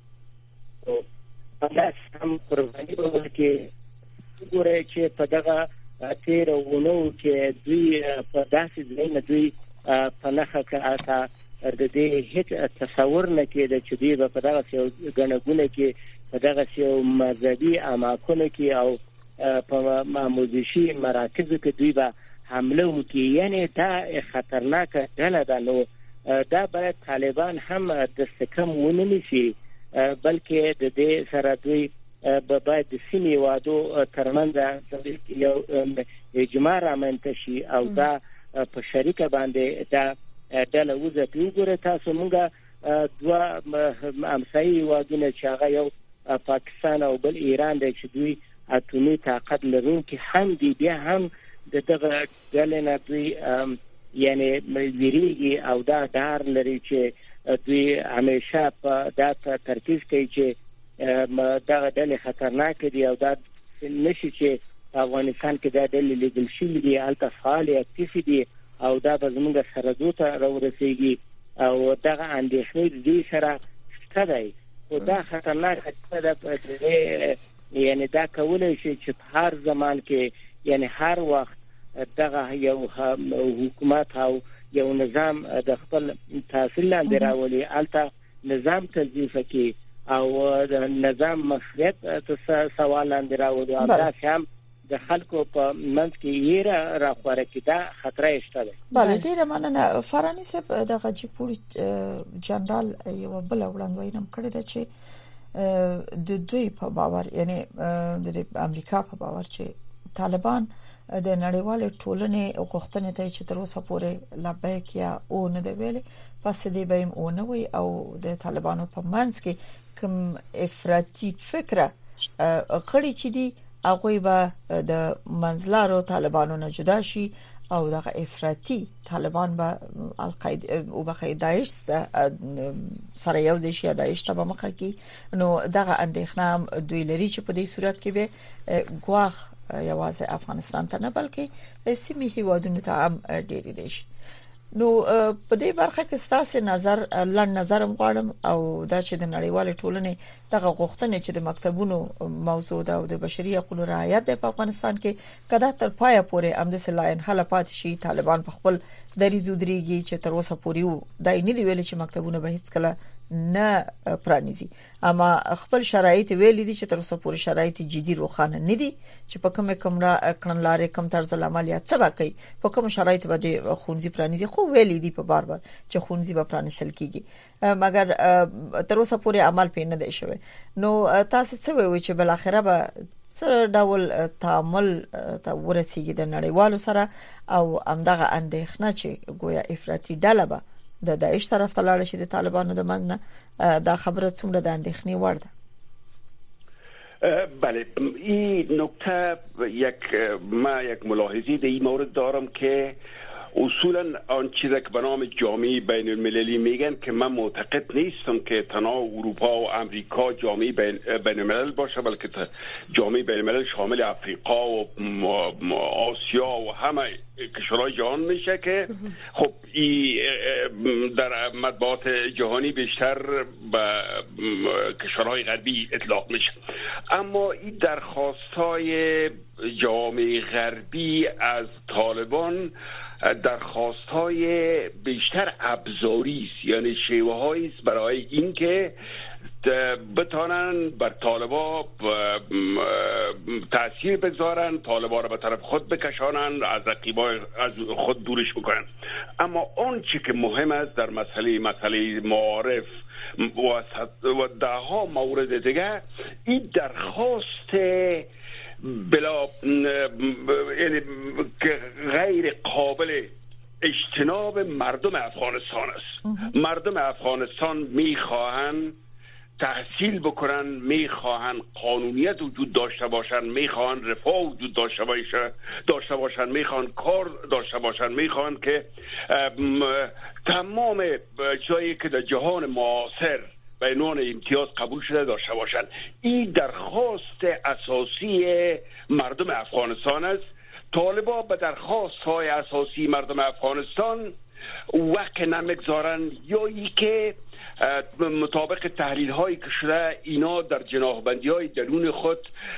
دا هم قرباني ورکړي. وګورئ چې په دغه تیر ونو کې دوی په داسې ځای نه دوی په نخښه کې د دې هیڅ تصور نه کېده چې دوی په دغه یو غنګونه کې په دغه یو مذهبي اماکنه کې او په معموزشي مراکزو کې دوی به حمله وکړي. یعنی دا خطرناکه ډله ده. نو دا باید طالبان هم دستکم ونه نیسي بلکې د دې سره دوی به باید د سیمې وادو ترمنځ یو اجماع رامنځته شي او دا په شریکه باندې دا ډله وځي. وګوره تاسو موږ دوه همسایي هیوادونه چې هغه یو پاکستان او بل ایران دی چې دوی اټومي طاقت لرونکي هم دي، بیا هم دغه ډلې نه دوی یعنی ویریږي او دا ډار لري چې دوی همیشه په دا ترکیز کوي چې دا ډلې خطرناک دي او دا نشي چې افغانستان کې دا ډلې لیدل شوي دي، هلته فعال اکتیف دي او دا به زموږ سرحدو ته راورسېږي او دغه اندېښنې دې سره شته دی. خو دا خطرناک ده، یعنی دا کولای شي چې په هر زمان کې یعنی هر وخت دغه یو حکومت او یو نظام د خپل تاثیر لاندې راولي، البته نظام تنظیم کوي او د نظام مسؤلیت سوال لاندې راولي او دا هم د خلکو په منځ کې یې راخوره کې دا خطر شته ده. بله ډیره مننه. فرانی صاحب د غجیپور جنرال یو بل وړاندوینه کړې ده چې د دوی په باور یعنی د امریکا په باور چې طالبان د نړیوال ټولنې غوښتنې ته چې تر اوسه پورې لبیک یا او نه دی ویلي، پس دې به هم او نه وي او د طالبانو په منځ کې کوم افراطي فکره غړي چې دي هغه به د منځلارو طالبانو نه جدا شي او دغه افراطي طالبان به القاعده او به داعش سره یو ځای شي، داعش ته به مخه کی. نو دغه اندېښنه دوی لري چې په دې صورت کې به ګواښ یوازې افغانستان ته نه بلکې سیمې هیوادونو ته هم ډېری دي. نو په دې برخه کې ستاسو نظر لړ نظر غواړم او دا چې د نړیوال ټولنې دغه غوښتنې چې د مکتبونو موضوع ده او د بشري حقوقو رعایت په افغانستان کې کدا تر پایه پورې هم د سلاین حل پات شي، طالبان په خپل دریزو دريږي چې تر اوسه پورې و دای نه دی ویل چې مکتبونه به هیڅ کله نه پرانیزي، اما خپل شرایط ویل دي چې تر اوسه پورې شرایط جدي روخانه نه دي چې په کومه کومه کړنلارې کم طرز العملیات سبا کوي، په کوم شرایط باندې خونځي پرانیزي خو ویل دي په بار بار چې خونځي به پرانیسل کیږي، مګر تر اوسه پورې عمل پې نه دی شوی. نو تاسو څه وایئ چې بل اخره به سره ډول تعامل ته ورسیږي د نړیوالو سره او همدغه اندېښنه چې گویا افراطي ډله به د داعش طرف ته لاړ شي د طالبانو د منځ نه، دا خبره څومره د اندېښنې وړ ده؟ بله، این نکته یک ما یک ملاحظه در این مورد دارم که اصولا آن چیزی که به نام جامعه بین المللی میگن که من معتقد نیستم که تنها اروپا و امریکا جامعه بین, بین الملل باشه، بلکه جامعه بین الملل شامل افریقا و آسیا و همه کشورهای جهان میشه که خب در مطبوعات جهانی بیشتر به کشورهای غربی اطلاق میشه. اما این درخواست‌های جامعه غربی از طالبان درخواست‌های بیشتر ابزاری است، یعنی شیوه‌هایی است برای اینکه بتانن بر طالبا تأثیر بگذارن، طالبا را به طرف خود بکشانن، از رقیبای از خود دورش بکنن. اما آن چی که مهم است در مسئله مسئله معارف و ده ها مورد دیگه، این درخواست بلا یعنی غیر قابل اجتناب مردم افغانستان است. مردم افغانستان میخواهند تحصیل بکنن، میخواهن قانونیت وجود داشته باشن، میخواهن رفاه وجود داشته باشن داشته باشن میخواهن کار داشته باشن، میخواهن که تمام چیزایی که در جهان معاصر به عنوان امتیاز قبول شده داشته باشن. این درخواست اساسی مردم افغانستان است. طالبان به درخواست های اساسی مردم افغانستان وقت نمیگذارن، یا ای که مطابق تحلیل هایی که شده اینا در جناحبندی های درون خود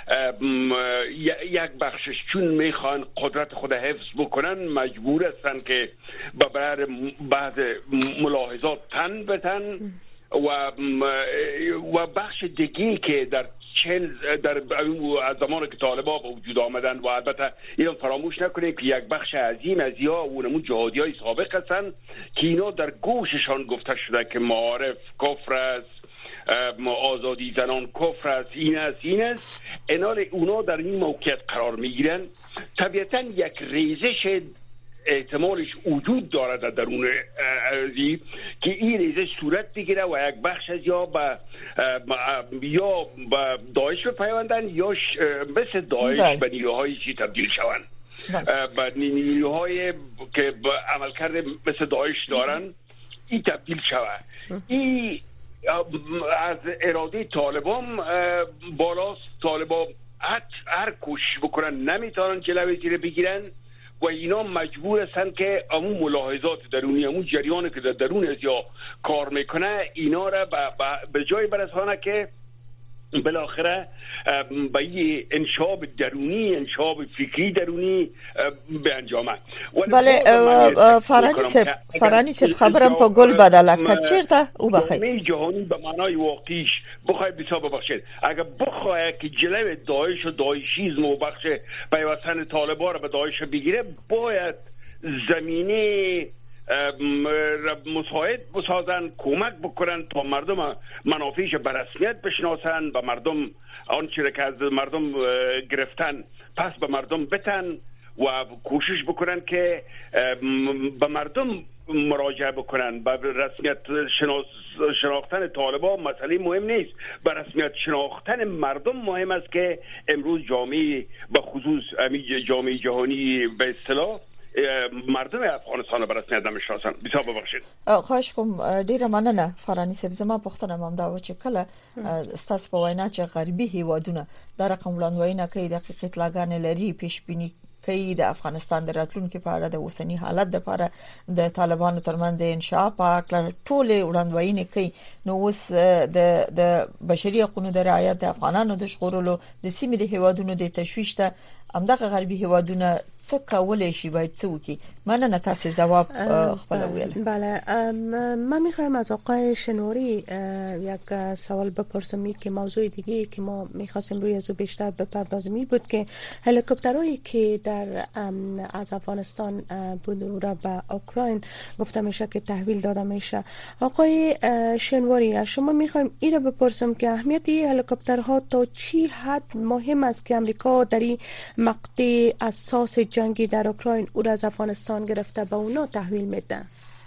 یک بخشش چون میخوان قدرت خود حفظ بکنن مجبور هستن که ببر بعض ملاحظات تن بتن و و بخش دیگه که در چل در از زمان که طالبان به وجود آمدن و البته اینو فراموش نکنیم که یک بخش عظیم از یا اونمون جهادیای سابق هستن که اینا در گوششان گفته شده که معارف کفر است، آزادی زنان کفر است، این است این است انال اونا در این موقعیت قرار میگیرن. طبیعتا یک ریزش احتمالش وجود دارد در درون ارزی که این ریزش صورت بگیره و یک بخش از یا به یا به داعش بپیوندن یا مثل داعش به نیروهای چی تبدیل شوند، به نیروهای که عملکرد مثل داعش دارن این تبدیل شود. این از اراده طالبان بالاست. طالبان هر کوشش بکنن نمیتونن جلوی زیر بگیرن و اینا مجبور هستن که امون ملاحظات درونی، امون جریانی که در درون از یا کار میکنه اینا را به جای برسانه که بالاخره به این انشاب درونی، انشاب فکری درونی به انجامه. بله فرانی سب فرانی سب خبرم په گل بدله که چیرته او بخیر جامعه جهانی به معنای واقعیش بخواه بسا ببخشید اگر بخواه که جلوی داعش و داعشیزم و بخش پیوستن طالبان را به داعش بگیره باید زمینه مساعد بسازن، کمک بکنن تا مردم منافعش به رسمیت بشناسن، به مردم آنچه که از مردم گرفتن پس به مردم بتن و کوشش بکنن که به مردم مراجعه بکنن. به رسمیت شناس شناختن طالبان مسئله مهم نیست، به رسمیت شناختن مردم مهم است که امروز جامعه به خصوص جامعه جهانی به اصطلاح مردم افغانستان به رسمیت نمیشناسن. بسیار ببخشید. خواهش کوم ډیره مننه فرانی صاحب. زما پوښتنه هم دا و چې کله ستاسو په وینا چې غربي هیوادونه د رقم وړاندوینه کوي دقیق اطلاعات لري پیش بینی کوي د افغانستان د راتلونکو په اړه د اوسنی حالت لپاره د طالبانو ترمنځ د انشاء په اړه ټول وړاندوینه کوي. نو اوس د د بشري حقوقو د رعایت د افغانانو د ژغورلو د سیمې د هیوادونو د تشویش ته همدغه غربي هیوادونه څه کولای شي باید څه وکړي؟ مننه تاسو جواب خپل ویل. بله من میخوایم از آقای شنواری یک سوال بپرسم که موضوع دیگه که ما میخواستیم روی ازو بیشتر بپردازیم بود که هلیکوپترهایی که در از افغانستان بود و را به اوکراین گفته میشه که تحویل داده میشه. آقای شنواری شما میخوایم این را بپرسم که اهمیت این هلیکوپترها تا چی حد مهم است که امریکا در این مقطع اساس جنگی در اوکراین او را از افغانستان گرفته به اونا تحویل میدن؟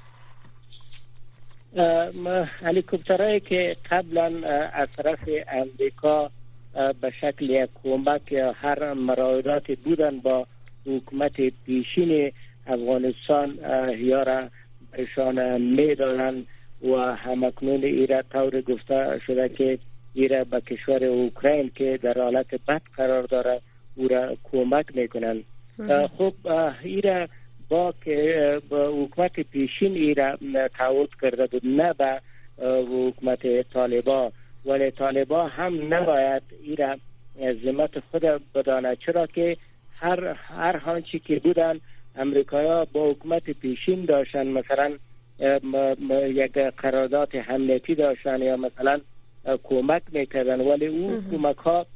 هلیکوپترهایی که قبلا از طرف امریکا به شکل یک کمک یا هر مراوداتی بودن با حکومت پیشین افغانستان یا را برشان میدادن و همکنون ایره طور گفته شده که ایره به کشور اوکراین که در حالت بد قرار داره او را کمک میکنن. خب ایره با که با حکومت پیشین ایره تعهد کرده بود، نه به حکومت طالبان، ولی طالبان هم نباید ایره ذمت خود بدانه، چرا که هر هر هانچی که بودن امریکایا با حکومت پیشین داشتن، مثلا یک قرارداد امنیتی داشتن یا مثلا کمک میکردن، ولی اون کمک ها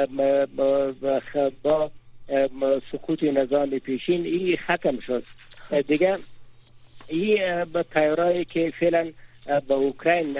با سقوط نظام پیشین این ختم شد دیگه. این به تیارایی که فعلا به اوکراین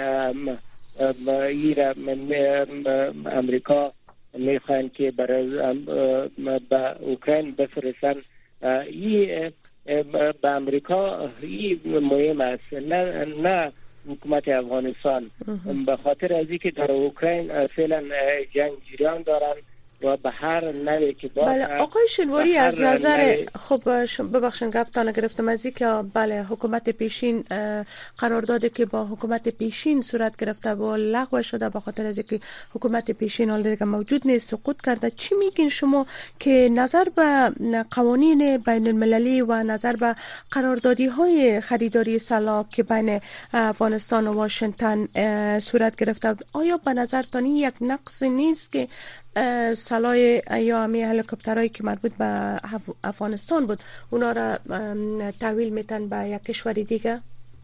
امریکا میخوان که برای به اوکراین بفرستن، این به امریکا این مهم است، نه نه حکومت افغانستان، به خاطر از اینکه در اوکراین فعلا جنگ جریان دارن و به هر نوعی که باشه. بله آقای شنواری از نظر خب ببخشید گفتان گرفتم از اینکه بله حکومت پیشین قراردادی که با حکومت پیشین صورت گرفته و لغو شده به خاطر از اینکه حکومت پیشین حال دیگه موجود نیست، سقوط کرده. چی میگین شما که نظر به قوانین بین المللی و نظر به قراردادی های خریداری سلاح که بین افغانستان و واشنگتن صورت گرفته، آیا به نظرتان یک نقص نیست که سلاح یا همی هلیکوپترهایی که مربوط به افغانستان بود اونا را تحویل میتن به یک کشور دیگه؟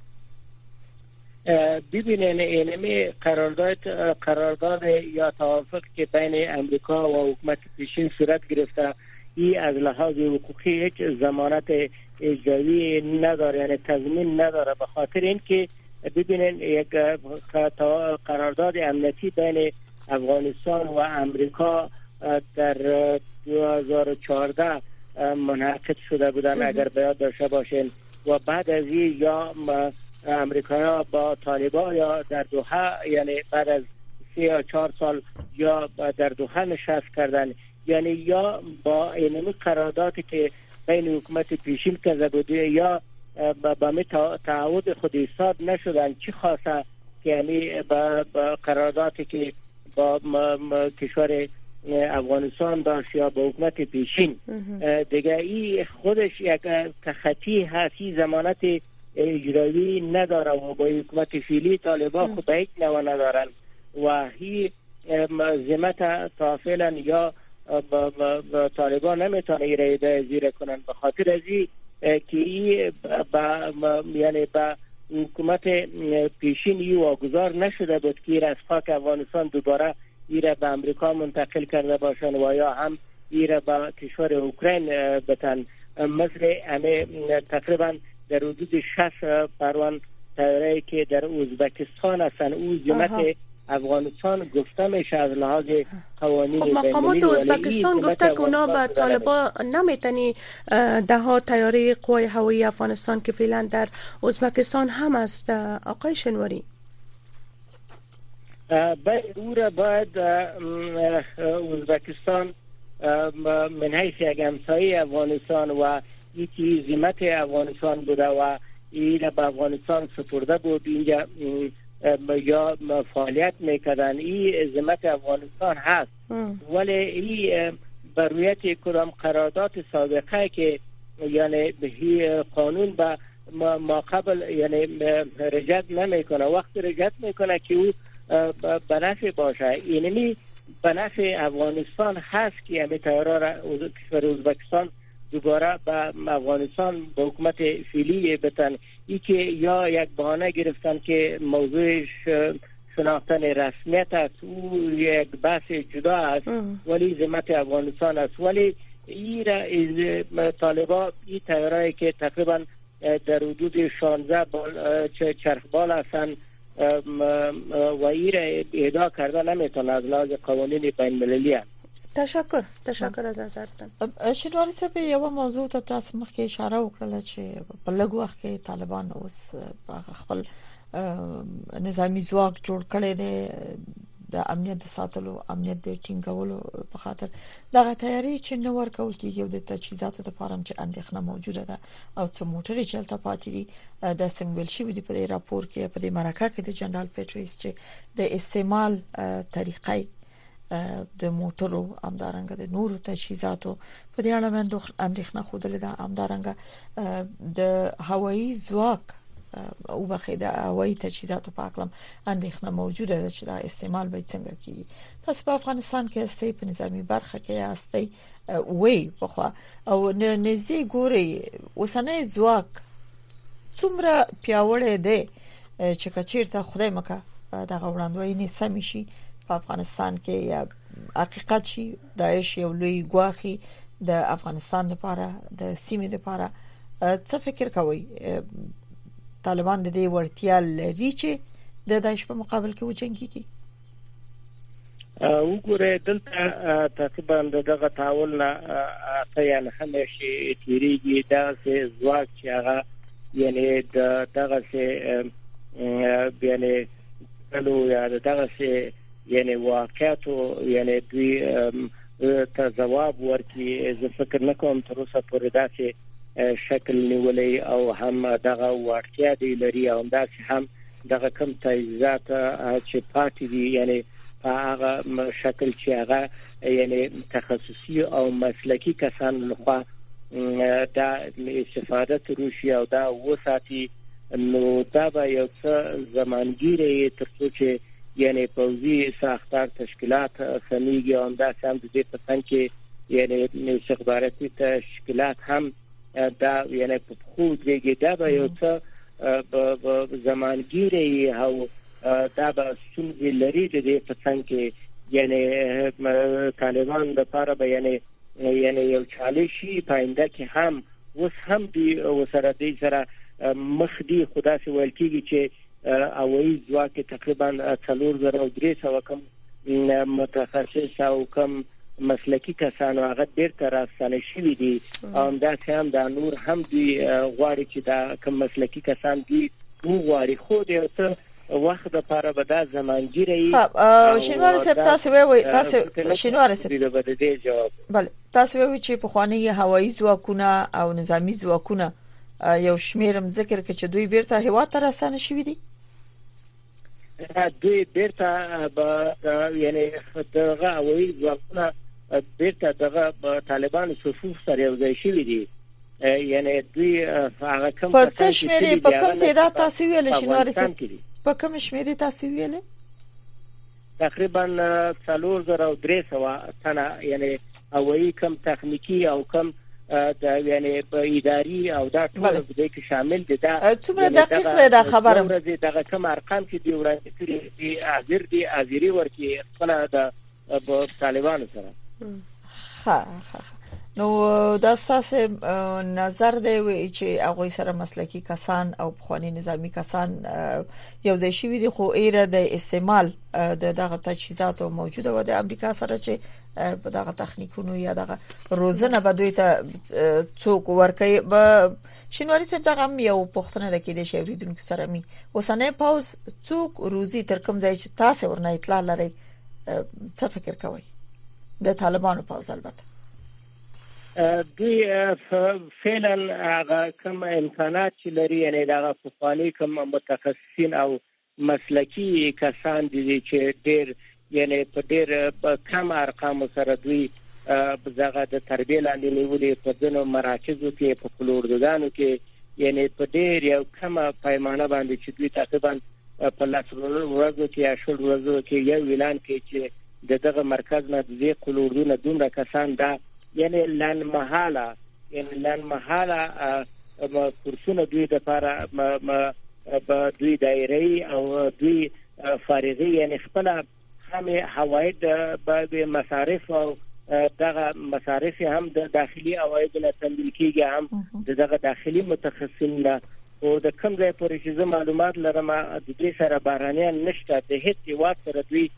ببینین اینمی قرارداد قرارداد یا توافق که بین امریکا و حکومت پیشین صورت گرفته، این از لحاظ حقوقی هیچ ضمانت اجرایی نداره، یعنی تضمین نداره، به خاطر اینکه ببینین یک قرارداد امنیتی بین افغانستان و امریکا در دو هزار و چهارده منعقد شده بودن اگر به یاد داشته باشین، و بعد از این یا امریکایی‌ها با طالبان یا در دوحه، یعنی بعد از سه یا چهار سال یا در دوحه نشست کردن، یعنی یا با این قراردادی که بین حکومت پیشین کرده بود یا با می تعهد خود ایستاد نشدن، چی خواسته که یعنی با قراردادی که با کشور افغانستان داشت یا با حکومت پیشین دیگه ای خودش یک تخطی هست، ضمانت اجرایی نداره و با حکومت فعلی طالبان خود هیچ نوع ندارن و هی ذمت تا فعلا یا با, با, با طالبان نمیتونه ایره زیر کنن، به خاطر ازی که ای با یعنی با حکومت پیشین ای واگذار نشده بود که ایره از خاک افغانستان دوباره ایره به امریکا منتقل کرده باشن و یا هم ایره با کشور اوکراین بتن. مثل همه تقریبا در حدود شصت پروان طیاره که در ازبکستان هستن او ذمت افغانستان گفته میشه از لحاظ قوانین خب مقامات ازبکستان گفته که اونا به طالبان نمیتونی ده ها طیاره قوای هوایی افغانستان که فعلا در ازبکستان هم است. آقای شنواری باید او را باید ازبکستان من حیث یک همسایه افغانستان و یکی ذمت افغانستان بوده و این به افغانستان سپرده بود، اینجا یا فعالیت میکردن، این ذمت افغانستان هست ام. ولی این برویت کدام قرارداد سابقه که یعنی به قانون با ما قبل یعنی رجعت نمیکنه، وقت رجعت میکنه که او به نفع باشه، یعنی به نفع افغانستان هست که همه طیاره را کشور ازبکستان دوباره به افغانستان به حکومت فعلی بتن. ای که یا یک بهانه گرفتن که موضوعش شناختن رسمیت است، او یک بحث جدا است ولی ذمت افغانستان است. ولی ای را طالبان این طیاره‌ای که تقریبا در حدود شانزده بال چرخبال هستند و ای را اهدا کرده نمیتونه از لحاظ قوانین بین المللی هست. تشکر تشکر از نظرتان. شنواری صاحب یو موضوع ته تاسو مخکې اشاره وکړه چې په لږ وخت کې طالبان اوس خپل نظامی ځواک جوړ کړی دی د امنیت ساتلو امنیت د ټینګولو په خاطر دغه تیاری چې نو ورکول کیږي او د تجهیزاتو لپاره چې اندېښنه موجوده ده او څو موټرې چلته پاتې دي د سنگل شي د په راپور کې په دې مرکه کې د جنرال پیټریس چې د استعمال طریقې د موټرو امدارنګ د نورو تجهیزاتو په دې اړه باندې اندېښنه خوده ده. امدارنګ د هوایي ځواک او بخې د هوایي تجهیزاتو په اړه اندېښنه موجوده ده چې دا استعمال به څنګه کیږي. تاسو په افغانستان کې استئ په نظامی برخه کې استئ وی په خوا او نږدې ګوري اوسنۍ ځواک څومره پیاوړی دی چې کچیرته خدای مکه دغه وړاندوینې سم شي په افغانستان کې یا حقیقت شي داعش یو لوی ګواخي د افغانستان لپاره د سیمې لپاره څه فکر کوي طالبان د دې ورتیا لري چې د داعش په مقابل کې وجنګيږي؟ وګوره دلته تقریبا دغه تعاون نه اته نه همیشه تیریږي دا چې ځواک چې هغه یعنی دغه چې یعنی کلو یا دغه چې یعنی واقعیتو یعنی دوی ته جواب ورکړي. زه فکر نکوم تر اوسه پورې داسې شکل نیولې او هم دغه واقعیا دی لري او داسې هم دغه کم تجهیزات چې پاتې دي یعنی په هغه شکل چې هغه یعنی تخصصي او مسلکی کسان لخوا دا استفاده تروشي او دا وساتي، نو دا به یو څه زمانګیری تر څو چې یعنی پوزي ساختار تشکیلات سميږي او دا سم د دې په څنګه کې یعنی استخباراتي تشکیلات هم دا یعنی په خو دېږي دا به یو څه زمانګیری او دا به څنګه لري د دې په څنګه کې یعنی طالبان د لپاره به یعنی یعنی یو چالشي پاینده کې هم اوس هم دی وسره دې سره مخ دی خدا سي ویل کېږي چې اوایي ځواک تقریبا څلور زره او درې سوه کم متخصص او کم مسلکی کسانو هغه بیرته راستنه شوي دي او دا هم دا نور هم دی غواړي چې دا کم مسلکی کسان دي وغواړي خو د ته وخت لپاره به دا زمانګیري ها شینوار صاحب تاسو وی تاسو شینوار صاحب د دې جواب بل تاسو وی چې په خواني هوایي ځواکونه او نظامی ځواکونه یو شمیرم ذکر کړي چې دوی بیرته هوا ته رسانه شوي دي دوی بیرته به یعنی دغه هوایي ځواکونه بیرته دغه طالبان صفوف سره یو ځای شوي دي یعنی دوی هغه کم په څه شمیرې په کوم تعداد تاسو ویل شینوار صاحب په کوم شمیرې تاسو ویل تقریبا څلور زره درې سوه تنه یعنی هوایي کم تخنیکی او کم د یعنی په اداري او دا ټول د دې کې شامل دي دا څومره دقیق ده دا خبره ورته دغه کم ارقام چې دی وړاندې کړي دي حاضر دي حاضری ورکي خپل د طالبانو سره ها نو دا ستاسو نظر دی چې هغه سره مسلکی کسان او خواني نظامی کسان یو ځای شوي دي خو ایره د استعمال د دغه تجهیزات موجوده و د امریکا سره چې په دغه تخنیکونو یا دغه روزنه به دوی ته څوک ورکي به شینواری صاحب دغه یو پښتنه د کې د شوریدونکو سره می اوسنۍ پاوز څوک روزي تر کوم ځای چې تاسو ورنه اطلاع لرئ څه فکر کوئ د طالبانو پاوز البته دوی فعلا هغه کوم امکانات چې لري یعنی دغه فعالي کوم متخصصین او مسلکی کسان دي چې ډېر یعنی په ډېر کم ارقام سره دوی دغه د تربیه لاندې نیولې په دنو مراکزو کې په کلوردانو کې یعنی په ډېر یو کم پیمانه باندې چې دوی تقریبا په لاس ورځو کې یا شل ورځو کې یو اعلان کوي چې دغه مرکز نه د کلوردونه دومره کسان دا یعنی لن محاله یعنی لن محاله کورسونه دوی لپاره به دوی دایري او دوی فارغي یعنی خپل هم حواید به مصارف او دغه مصارف هم د داخلي عواید نه تمویل کیږي هم دغه داخلي متخصصین له او د کوم ځای پورې چې معلومات لرم د دې سره بارانیان نشته د هیڅ وخت سره دوی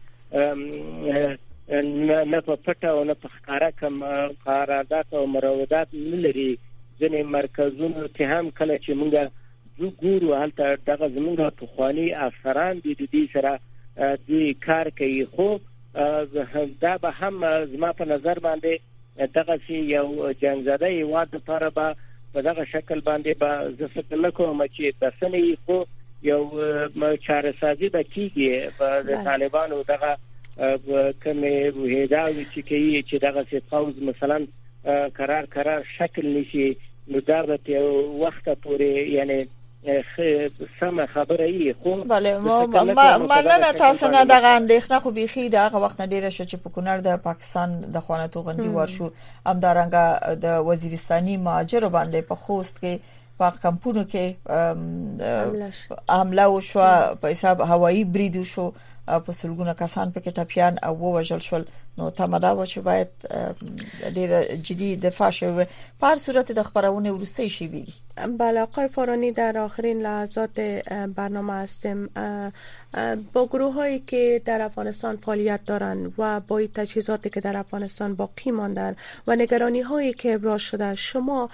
نه په پټه او نه په ښکارا کوم قرارداد او مراودات نه لري ځینې مرکزونو ته هم کله چې موږ ګورو هلته دغه زموږ په خواني افسران دي د دې سره دوی کار کوي خو دا به هم زما په نظر باندې دغه یو جنگزده یواد لپاره به په دغه شکل باندې به زه فکر نه کوم چې د سنې خو یو چاره سازي به کیږي په طالبانو دغه کومه وحیداوی چې کوي چې دغه څه پاوز مثلا قرار قرار شکل نشي نو دا به وخت پورې یعنی سم خبره ای خو بله ما مننه تاسو نه دغه اندېښنه خو بيخي دغه وخت ډیره شو چې په کونړ د پاکستان د خوانه توغندي ورشو هم دارنګه د وزیرستاني مهاجر باندې په خوست کې په کمپونو کې حمله وشو په حساب هوایی برید وشو په سلګونه کسان په کې ټاپیان او وژل شول نو تمدا و چې باید ډیر جدي دفاع شوه په هر صورت د خبرونه ورسته شي وي بله آقای فارانی در آخرین لحظات برنامه هستیم با گروه هایی که در افغانستان فعالیت دارند و با تجهیزاتی که در افغانستان باقی ماندن و نگرانی هایی که ابراز شده شما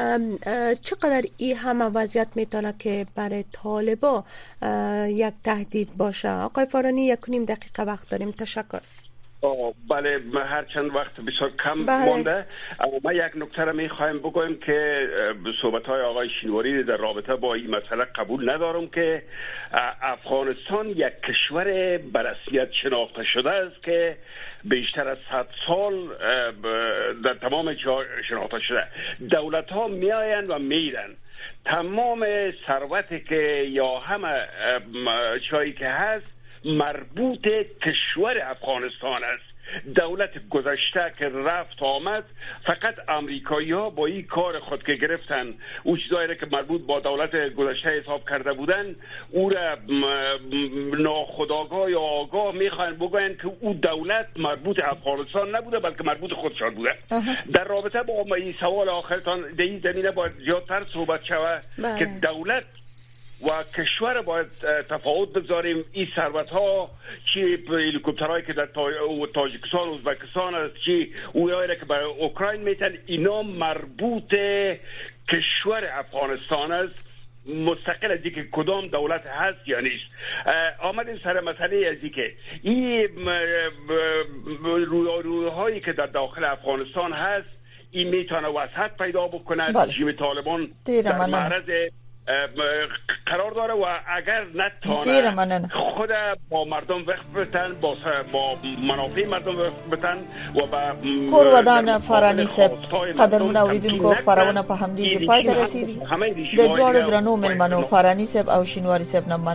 چقدر این همه وضعیت میتونه که برای طالبا یک تهدید باشه آقای فارانی یک و نیم دقیقه وقت داریم تشکر بله هر چند وقت بسیار کم بله. مانده ما یک نکته را میخوایم بگویم که صحبت های آقای شینواری در رابطه با این مسئله قبول ندارم که افغانستان یک کشور برسمیت شناخته شده است که بیشتر از صد سال در تمام جا شناخته شده دولت ها می آیند و میرن تمام ثروتی که یا همه چایی که هست مربوط کشور افغانستان است دولت گذشته که رفت آمد فقط امریکایی ها با این کار خود که گرفتن او چیزایی که مربوط با دولت گذشته حساب کرده بودن او را ناخودآگاه یا آگاه میخواین بگوین که او دولت مربوط افغانستان نبوده بلکه مربوط خودشان بوده در رابطه با این سوال آخرتان در این زمینه باید زیادتر صحبت شود که دولت و کشور باید تفاوت بذاریم این ثروت ها چی هلیکوپترهایی که در تاجیکستان و ازبکستان است چی اویایی که برای اوکراین میتن اینا مربوط کشور افغانستان است مستقل از اینکه کدام دولت هست یا نیست. آمدیم سر مسئله از اینکه این رویارویی که در داخل افغانستان هست این میتونه وسعت پیدا بکنه. رژیم طالبان در معرض قرار داره و اگر نتونه خود با مردم وقت بتن، با با منافع مردم وقت بتن و با کور ودان فرانی سب قدرمن اوریدونکو خبرونه په همدې ځای ته رسیدي. د دوړو درنو ملمنو فرانی سب او شینواری سب نه